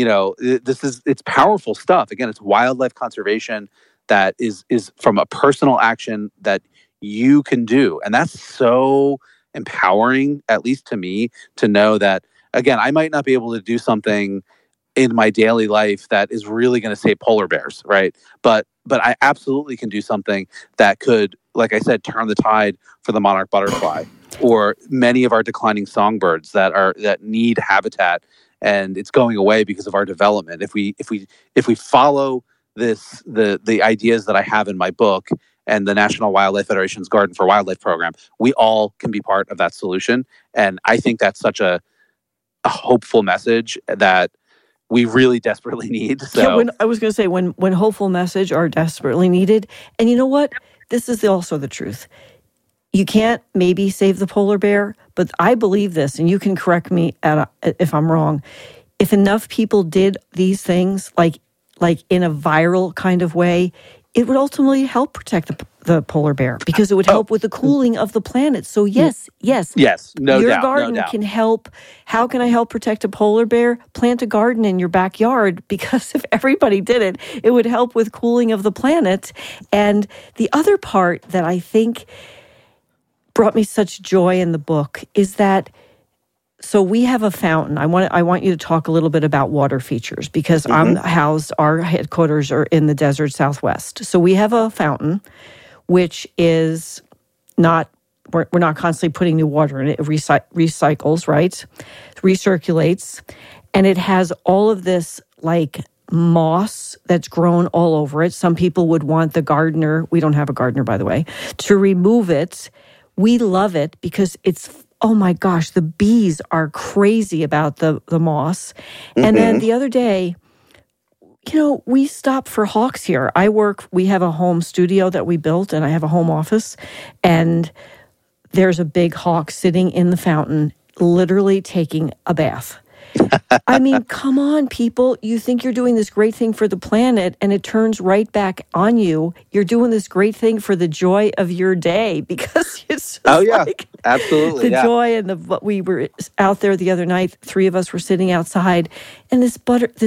it's powerful stuff. Again, it's wildlife conservation that is from a personal action that you can do. And that's so empowering, at least to me, to know that, again, I might not be able to do something in my daily life that is really going to save polar bears, right? But I absolutely can do something that could, like I said, turn the tide for the monarch butterfly or many of our declining songbirds that need habitat, and it's going away because of our development. If we follow the ideas that I have in my book and the National Wildlife Federation's Garden for Wildlife program, we all can be part of that solution. And I think that's such a hopeful message that we really desperately need. So I was going to say, when hopeful message are desperately needed. And you know what? This is also the truth. You can't maybe save the polar bear, but I believe this, and you can correct me if I'm wrong. If enough people did these things, like in a viral kind of way, it would ultimately help protect the polar bear because it would help with the cooling of the planet. So yes, no your doubt, garden can help. How can I help protect a polar bear? Plant a garden in your backyard, because if everybody did it, it would help with cooling of the planet. And the other part that I think brought me such joy in the book is that, so we have a fountain. I want you to talk a little bit about water features, because our headquarters are in the desert Southwest. So we have a fountain, which is not, we're not constantly putting new water in it. It recycles, right? Recirculates. And it has all of this like moss that's grown all over it. Some people would want the gardener, we don't have a gardener, by the way, to remove it. We love it because it's, oh my gosh, the bees are crazy about the moss. And then the other day, we stop for hawks here. We have a home studio that we built, and I have a home office, and there's a big hawk sitting in the fountain, literally taking a bath. I mean, come on, people. You think you're doing this great thing for the planet, and it turns right back on you. You're doing this great thing for the joy of your day, because it's just absolutely the joy. And we were out there the other night. 3 of us were sitting outside, and this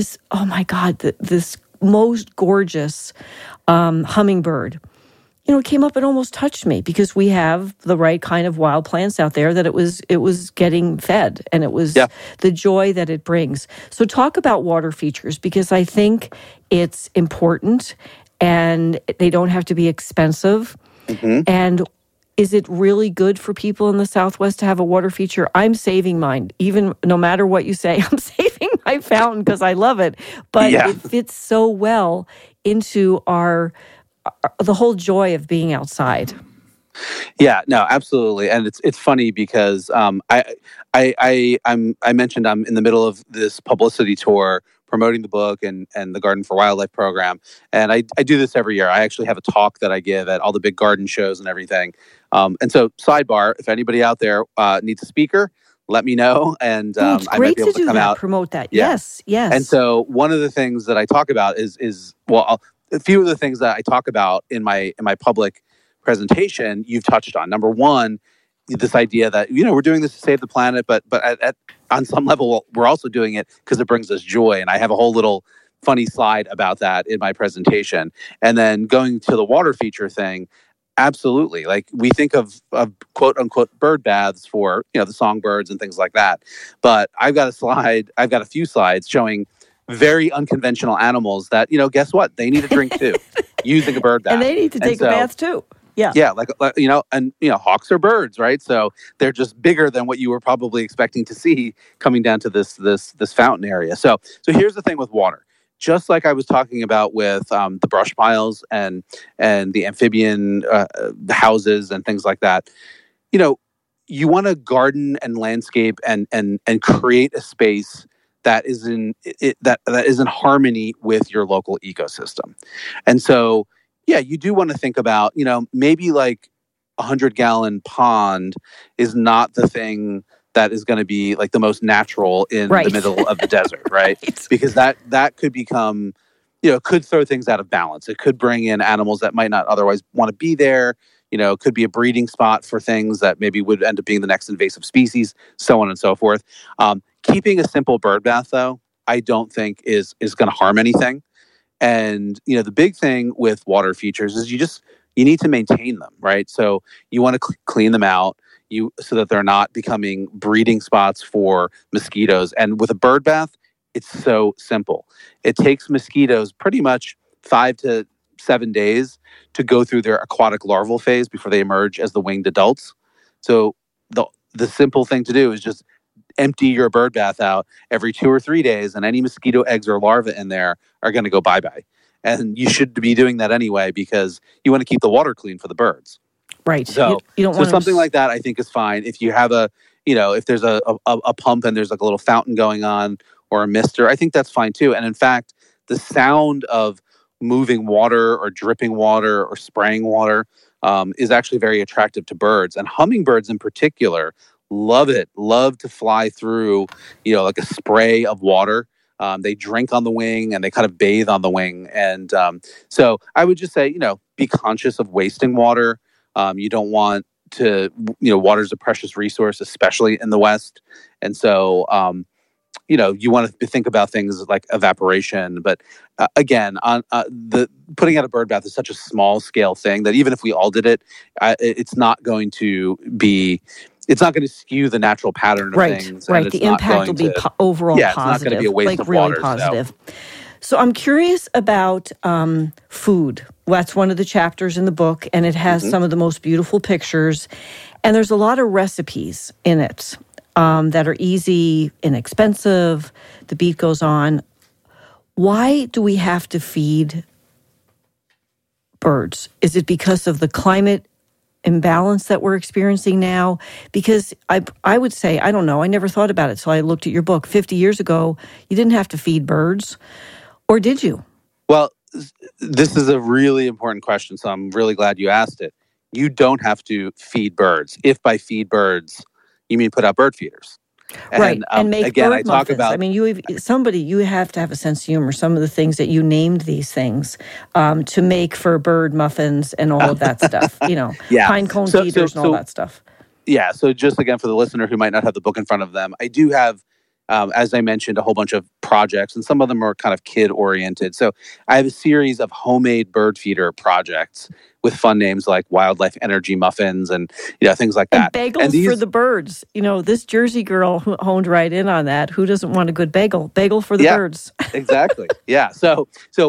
most gorgeous hummingbird, it came up and almost touched me, because we have the right kind of wild plants out there that it was getting fed, and it was the joy that it brings. So talk about water features, because I think it's important, and they don't have to be expensive. And is it really good for people in the Southwest to have a water feature? I'm saving mine. Even no matter what you say, I'm saving my fountain because I love it. But it fits so well into the whole joy of being outside. Yeah, no, absolutely. And it's funny because I mentioned I'm in the middle of this publicity tour promoting the book and the Garden for Wildlife program. And I do this every year. I actually have a talk that I give at all the big garden shows and everything. And so, sidebar, if anybody out there needs a speaker, let me know, and I might be able to come out. Promote that. Yeah. Yes. And so one of the things that I talk about is a few of the things that I talk about in my public presentation, you've touched on. Number one, this idea that we're doing this to save the planet, but on some level we're also doing it because it brings us joy. And I have a whole little funny slide about that in my presentation. And then going to the water feature thing, absolutely. Like, we think of quote unquote bird baths for the songbirds and things like that. But I've got a few slides showing very unconventional animals that, guess what? They need a drink too, using a bird bath. And they need to take a bath too. Yeah. Yeah, hawks are birds, right? So they're just bigger than what you were probably expecting to see coming down to this fountain area. So here's the thing with water. Just like I was talking about with the brush piles and the amphibian houses and things like that, you want to garden and landscape and create a space that is that is in harmony with your local ecosystem. And so, yeah, you do want to think about, maybe like 100-gallon pond is not the thing that is going to be like the most natural in the middle of the desert, right? Because that could become, could throw things out of balance. It could bring in animals that might not otherwise want to be there. It could be a breeding spot for things that maybe would end up being the next invasive species, so on and so forth. Keeping a simple bird bath, though, I don't think is going to harm anything. And, the big thing with water features is you need to maintain them, right? So you want to clean them out so that they're not becoming breeding spots for mosquitoes. And with a bird bath, it's so simple. It takes mosquitoes pretty much 5 to 7 days to go through their aquatic larval phase before they emerge as the winged adults. So the simple thing to do is just empty your bird bath out every 2 or 3 days, and any mosquito eggs or larvae in there are going to go bye-bye. And you should be doing that anyway because you want to keep the water clean for the birds. Right. So, you don't want something like that I think is fine. If you have if there's a pump and there's like a little fountain going on or a mister, I think that's fine too. And in fact, the sound of moving water or dripping water or spraying water is actually very attractive to birds. And hummingbirds in particular love to fly through, like a spray of water. They drink on the wing and they kind of bathe on the wing. And so I would just say, be conscious of wasting water. You don't want to, water's a precious resource, especially in the West. And so, you want to think about things like evaporation. But again, on the putting out a bird bath is such a small scale thing that even if we all did it, it's not going to be. It's not going to skew the natural pattern of things. Right. The impact will be overall positive. It's not going to be a waste of really water. Positive. So I'm curious about food. Well, that's one of the chapters in the book, and it has some of the most beautiful pictures. And there's a lot of recipes in it that are easy, inexpensive. The beat goes on. Why do we have to feed birds? Is it because of the climate imbalance that we're experiencing now? Because I would say, I don't know, I never thought about it. So I looked at your book. 50 years ago, you didn't have to feed birds. Or did you? Well, this is a really important question. So I'm really glad you asked it. You don't have to feed birds. If by feed birds, you mean put out bird feeders. Right, and make bird muffins. I mean, you have to have a sense of humor. Some of the things that you named these things to make for bird muffins and all of that stuff, pine cone feeders and all that stuff. Yeah, so just again, for the listener who might not have the book in front of them, I do have, as I mentioned, a whole bunch of projects, and some of them are kind of kid-oriented. So I have a series of homemade bird feeder projects with fun names like Wildlife Energy Muffins and things like that. And bagels for the birds. This Jersey girl honed right in on that. Who doesn't want a good bagel? Bagel for the birds. Exactly. Yeah. So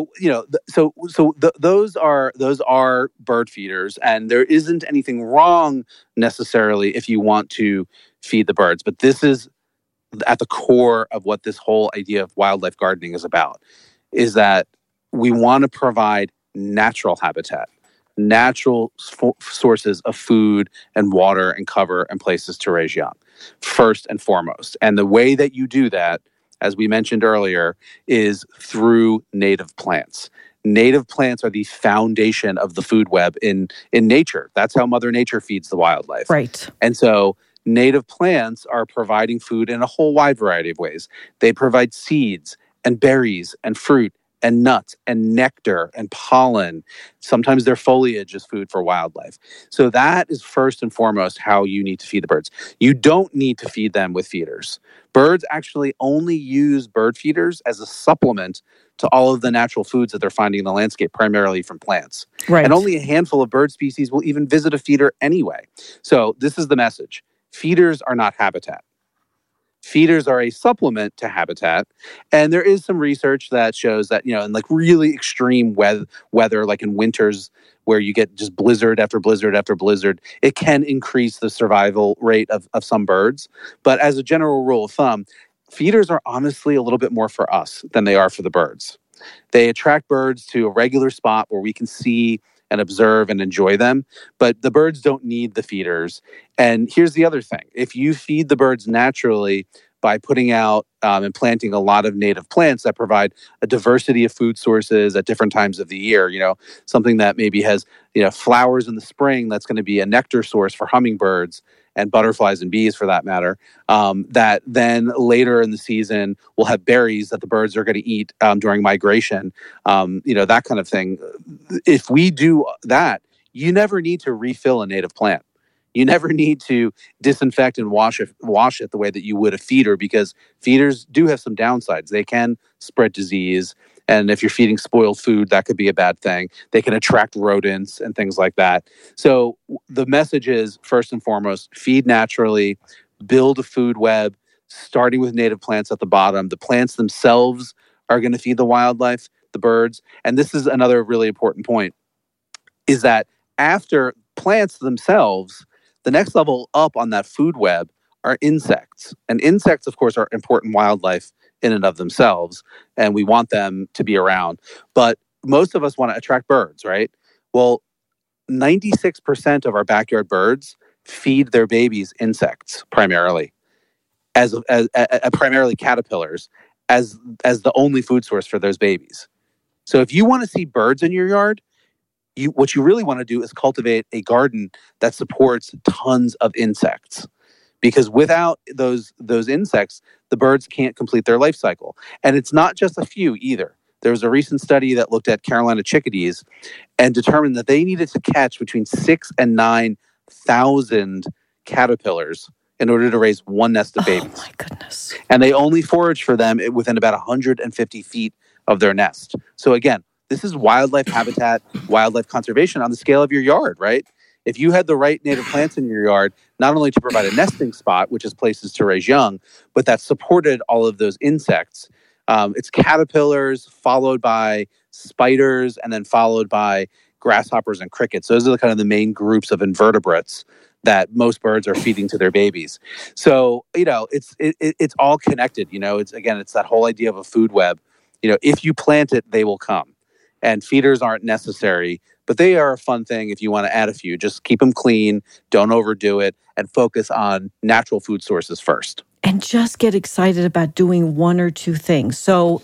those are bird feeders, and there isn't anything wrong necessarily if you want to feed the birds. But this is at the core of what this whole idea of wildlife gardening is about, is that we want to provide natural habitat, natural sources of food and water and cover and places to raise young, first and foremost. And the way that you do that, as we mentioned earlier, is through native plants. Native plants are the foundation of the food web in nature. That's how Mother Nature feeds the wildlife. Right. And so native plants are providing food in a whole wide variety of ways. They provide seeds and berries and fruit and nuts and nectar and pollen. Sometimes their foliage is food for wildlife. So that is first and foremost how you need to feed the birds. You don't need to feed them with feeders. Birds actually only use bird feeders as a supplement to all of the natural foods that they're finding in the landscape, primarily from plants. Right. And only a handful of bird species will even visit a feeder anyway. So this is the message. Feeders are not habitat. Feeders are a supplement to habitat. And there is some research that shows that, in like really extreme weather, like in winters where you get just blizzard after blizzard after blizzard, it can increase the survival rate of some birds. But as a general rule of thumb, feeders are honestly a little bit more for us than they are for the birds. They attract birds to a regular spot where we can see and observe and enjoy them, but the birds don't need the feeders. And here's the other thing. If you feed the birds naturally by putting out and planting a lot of native plants that provide a diversity of food sources at different times of the year, something that maybe has, flowers in the spring that's going to be a nectar source for hummingbirds and butterflies and bees for that matter, that then later in the season will have berries that the birds are going to eat during migration, that kind of thing. If we do that, you never need to refill a native plant. You never need to disinfect and wash it the way that you would a feeder, because feeders do have some downsides. They can spread disease. And if you're feeding spoiled food, that could be a bad thing. They can attract rodents and things like that. So the message is, first and foremost, feed naturally, build a food web, starting with native plants at the bottom. The plants themselves are going to feed the wildlife, the birds. And this is another really important point, is that after plants themselves, the next level up on that food web are insects. And insects, of course, are important wildlife in and of themselves, and we want them to be around. But most of us want to attract birds, right? Well, 96% of our backyard birds feed their babies insects primarily, as primarily caterpillars, as the only food source for those babies. So if you want to see birds in your yard, what you really want to do is cultivate a garden that supports tons of insects. Because without those insects, the birds can't complete their life cycle. And it's not just a few either. There was a recent study that looked at Carolina chickadees and determined that they needed to catch between 6,000 and 9,000 caterpillars in order to raise one nest of babies. Oh, my goodness. And they only forage for them within about 150 feet of their nest. So again, this is wildlife habitat, wildlife conservation on the scale of your yard, right? If you had the right native plants in your yard, not only to provide a nesting spot, which is places to raise young, but that supported all of those insects. It's caterpillars, followed by spiders, and then followed by grasshoppers and crickets. Those are the kind of the main groups of invertebrates that most birds are feeding to their babies. So, it's all connected. It's that whole idea of a food web. If you plant it, they will come. And feeders aren't necessary, but they are a fun thing if you want to add a few. Just keep them clean, don't overdo it, and focus on natural food sources first. And just get excited about doing one or two things. So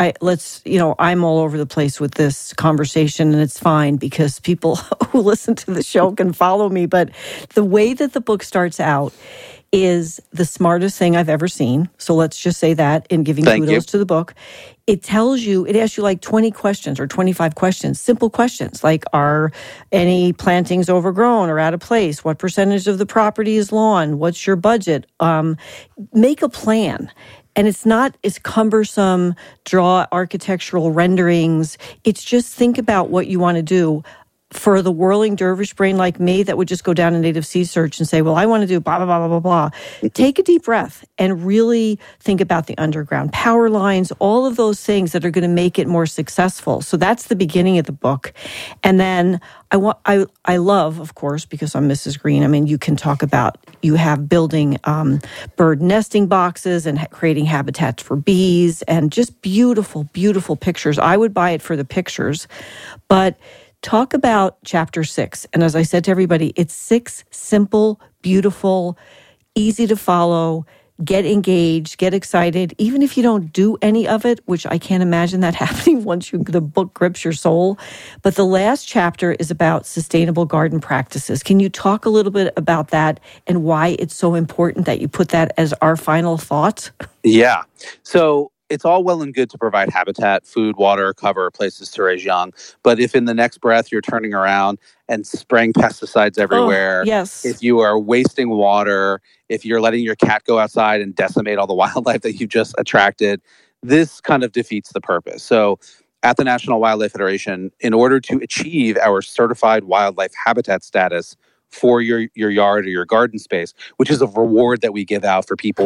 I'm all over the place with this conversation, and it's fine because people who listen to the show can follow me. But the way that the book starts out is the smartest thing I've ever seen. So let's just say that in giving kudos to the book. It asks you like 20 questions or 25 questions, simple questions like, are any plantings overgrown or out of place? What percentage of the property is lawn? What's your budget? Make a plan. And it's not as cumbersome, draw architectural renderings. It's just think about what you want to do. For the whirling dervish brain like me that would just go down a native seed search and say, well, I want to do blah, blah, blah, blah, blah, blah. Take a deep breath and really think about the underground power lines, all of those things that are going to make it more successful. So that's the beginning of the book. And then I love, of course, because I'm Mrs. Green, I mean, you can talk about, you have building bird nesting boxes and creating habitats for bees and just beautiful, beautiful pictures. I would buy it for the pictures, but talk about chapter 6. And as I said to everybody, it's 6 simple, beautiful, easy to follow, get engaged, get excited, even if you don't do any of it, which I can't imagine that happening once the book grips your soul. But the last chapter is about sustainable garden practices. Can you talk a little bit about that and why it's so important that you put that as our final thought? Yeah. So it's all well and good to provide habitat, food, water, cover, places to raise young. But if in the next breath you're turning around and spraying pesticides everywhere, yes. If you are wasting water, if you're letting your cat go outside and decimate all the wildlife that you've just attracted, this kind of defeats the purpose. So at the National Wildlife Federation, in order to achieve our certified wildlife habitat status for your yard or your garden space, which is a reward that we give out for people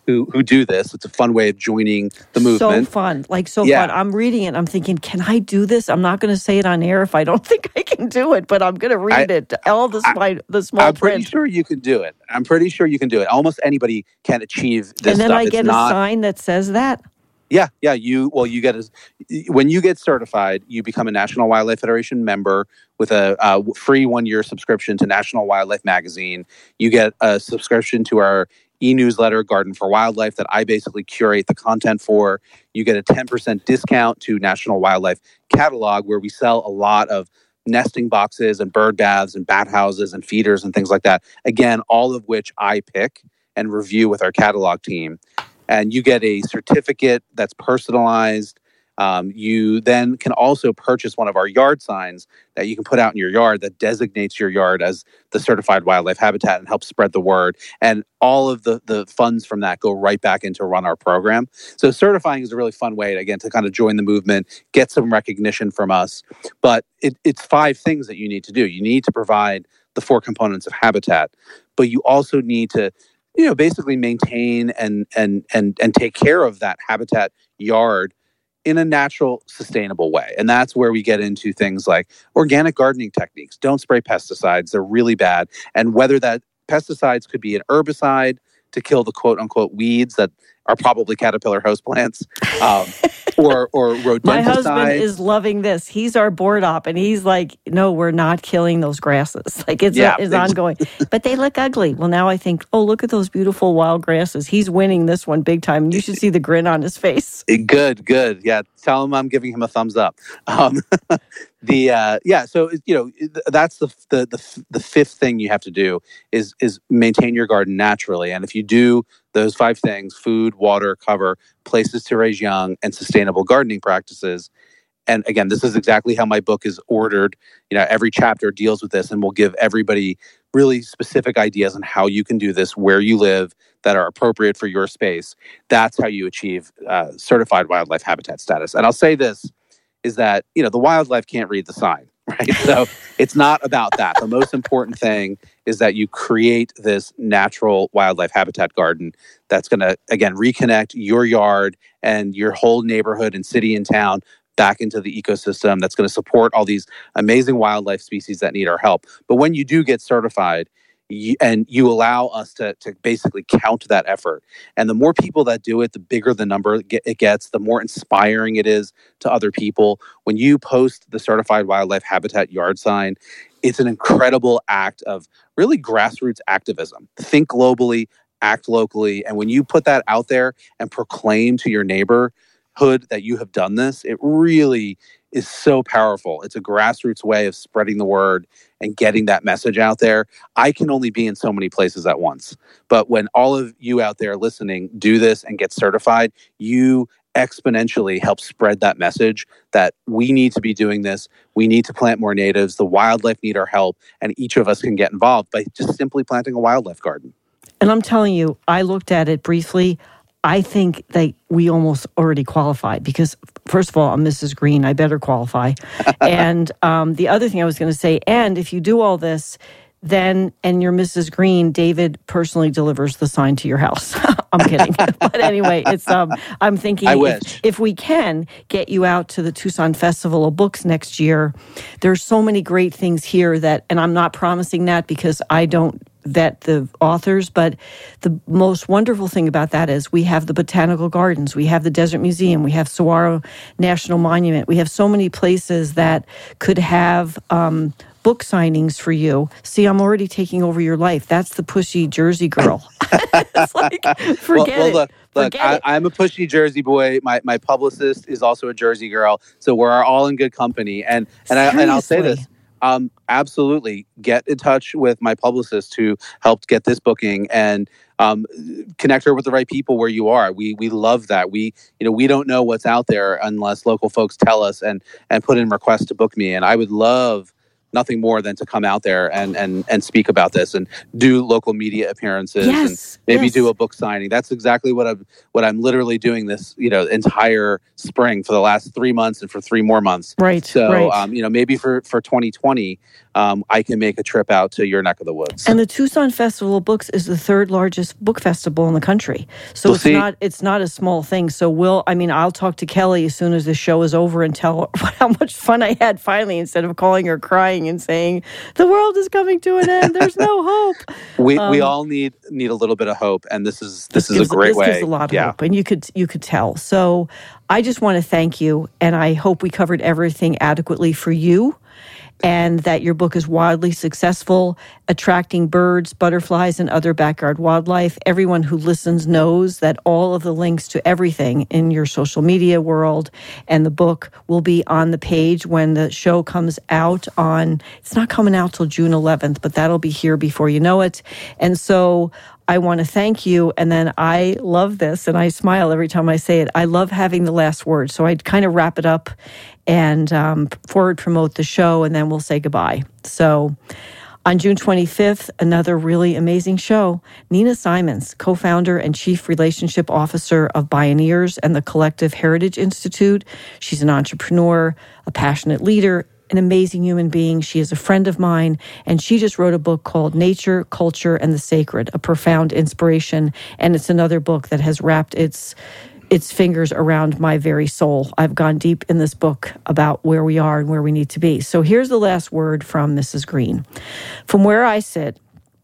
who do this. It's a fun way of joining the movement. So fun. Fun. I'm reading it. I'm thinking, can I do this? I'm not going to say it on air if I don't think I can do it, but I'm going to read it. All the small I'm print. pretty sure you can do it. Almost anybody can achieve this and then stuff. I get a sign that says that? Yeah. When you get certified, you become a National Wildlife Federation member with a free 1-year subscription to National Wildlife Magazine. You get a subscription to our e-newsletter, Garden for Wildlife, that I basically curate the content for. You get a 10% discount to National Wildlife Catalog, where we sell a lot of nesting boxes and bird baths and bat houses and feeders and things like that. Again, all of which I pick and review with our catalog team. And you get a certificate that's personalized. You then can also purchase one of our yard signs that you can put out in your yard that designates your yard as the certified wildlife habitat and helps spread the word. And all of the funds from that go right back into run our program. So certifying is a really fun way, again, to kind of join the movement, get some recognition from us. But it's 5 things that you need to do. You need to provide the 4 components of habitat, but you also need to basically maintain and take care of that habitat yard in a natural, sustainable way. And that's where we get into things like organic gardening techniques. Don't spray pesticides. They're really bad. And whether that pesticides could be an herbicide to kill the quote-unquote weeds that are probably caterpillar host plants, or rodenticide. My husband is loving this. He's our board op, and he's like, no, we're not killing those grasses. Like, it's ongoing. But they look ugly. Well, now I think, oh, look at those beautiful wild grasses. He's winning this one big time. You should see the grin on his face. Good. Yeah, tell him I'm giving him a thumbs up. So that's the 5th thing you have to do is maintain your garden naturally. And if you do those 5 things: food, water, cover, places to raise young, and sustainable gardening practices. And again, this is exactly how my book is ordered. Every chapter deals with this, and we'll give everybody really specific ideas on how you can do this where you live that are appropriate for your space. That's how you achieve certified wildlife habitat status. And I'll say this is that, the wildlife can't read the sign, right? So it's not about that. The most important thing is that you create this natural wildlife habitat garden that's going to, again, reconnect your yard and your whole neighborhood and city and town back into the ecosystem, that's going to support all these amazing wildlife species that need our help. But when you do get certified, you allow us to basically count that effort. And the more people that do it, the bigger the number it gets, the more inspiring it is to other people. When you post the Certified Wildlife Habitat yard sign, it's an incredible act of really grassroots activism. Think globally, act locally. And when you put that out there and proclaim to your neighborhood that you have done this, it really is so powerful. It's a grassroots way of spreading the word and getting that message out there. I can only be in so many places at once. But when all of you out there listening do this and get certified, you exponentially help spread that message that we need to be doing this. We need to plant more natives. The wildlife need our help. And each of us can get involved by just simply planting a wildlife garden. And I'm telling you, I looked at it briefly. I think that we almost already qualified because, first of all, I'm Mrs. Green. I better qualify. And the other thing I was going to say, and if you do all this, then, and you're Mrs. Green, David personally delivers the sign to your house. I'm kidding. But anyway, it's I'm thinking if we can get you out to the Tucson Festival of Books next year, there's so many great things here that, and I'm not promising that because I don't vet the authors, but the most wonderful thing about that is we have the Botanical Gardens, we have the Desert Museum, we have Saguaro National Monument, we have so many places that could have book signings for you. See, I'm already taking over your life. That's the pushy Jersey girl. It's like, forget it. Look, I'm a pushy Jersey boy. My publicist is also a Jersey girl, so we're all in good company. And I'll say this. Absolutely get in touch with my publicist who helped get this booking and connect her with the right people where you are. We love that. We don't know what's out there unless local folks tell us and put in requests to book me. And I would love nothing more than to come out there and speak about this and do local media appearances and maybe do a book signing. That's exactly what I'm literally doing this, entire spring for the last 3 months and for 3 more months. Right. So, maybe for 2020, I can make a trip out to your neck of the woods. And the Tucson Festival of Books is the third largest book festival in the country. So it's not a small thing. So I'll talk to Kelly as soon as the show is over and tell her how much fun I had finally, instead of calling her crying and saying, the world is coming to an end. There's no hope. We all need a little bit of hope. And this is a great way. This gives a lot of hope. And you could tell. So I just want to thank you. And I hope we covered everything adequately for you, and that your book is wildly successful, attracting birds, butterflies, and other backyard wildlife. Everyone who listens knows that all of the links to everything in your social media world and the book will be on the page when the show comes out it's not coming out till June 11th, but that'll be here before you know it. And so I want to thank you. And then I love this, and I smile every time I say it. I love having the last word. So I'd kind of wrap it up and forward promote the show, and then we'll say goodbye. So on June 25th, another really amazing show. Nina Simons, co-founder and chief relationship officer of Bioneers and the Collective Heritage Institute. She's an entrepreneur, a passionate leader, an amazing human being. She is a friend of mine, and she just wrote a book called Nature, Culture, and the Sacred, a profound inspiration. And it's another book that has wrapped its fingers around my very soul. I've gone deep in this book about where we are and where we need to be. So here's the last word from Mrs. Green. From where I sit,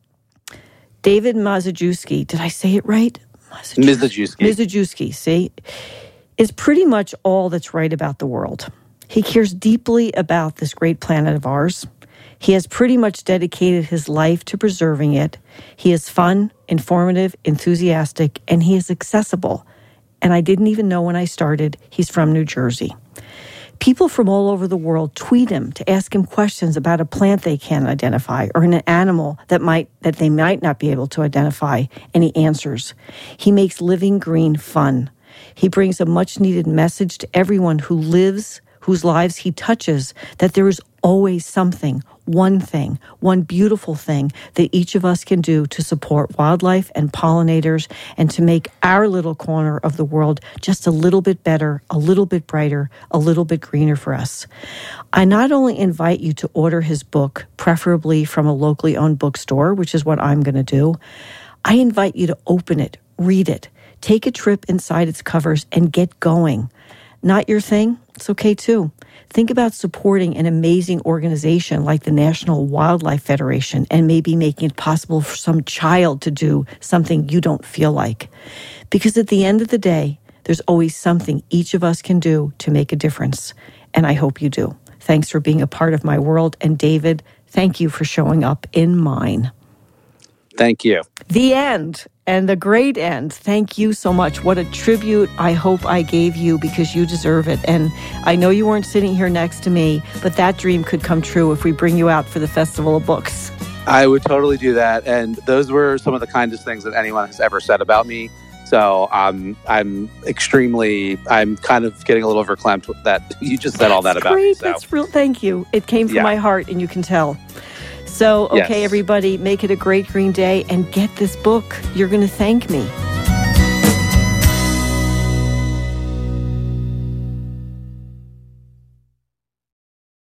David Mazejewski, did I say it right? Mazejewski, see, is pretty much all that's right about the world. He cares deeply about this great planet of ours. He has pretty much dedicated his life to preserving it. He is fun, informative, enthusiastic, and he is accessible. And I didn't even know when I started, he's from New Jersey. People from all over the world tweet him to ask him questions about a plant they can't identify or an animal that they might not be able to identify, and he answers. He makes living green fun. He brings a much-needed message to everyone whose lives he touches, that there is always something, one beautiful thing that each of us can do to support wildlife and pollinators and to make our little corner of the world just a little bit better, a little bit brighter, a little bit greener for us. I not only invite you to order his book, preferably from a locally owned bookstore, which is what I'm going to do, I invite you to open it, read it, take a trip inside its covers, and get going. Not your thing? It's okay too. Think about supporting an amazing organization like the National Wildlife Federation and maybe making it possible for some child to do something you don't feel like. Because at the end of the day, there's always something each of us can do to make a difference. And I hope you do. Thanks for being a part of my world. And David, thank you for showing up in mine. Thank you. The end. And the great end. Thank you so much. What a tribute I hope I gave you, because you deserve it. And I know you weren't sitting here next to me, but that dream could come true if we bring you out for the Festival of Books. I would totally do that. And those were some of the kindest things that anyone has ever said about me. So I'm kind of getting a little verklempt that you just said all that about me. So. That's real. Thank you. It came from my heart, and you can tell. So, okay, Everybody, make it a great green day and get this book. You're going to thank me.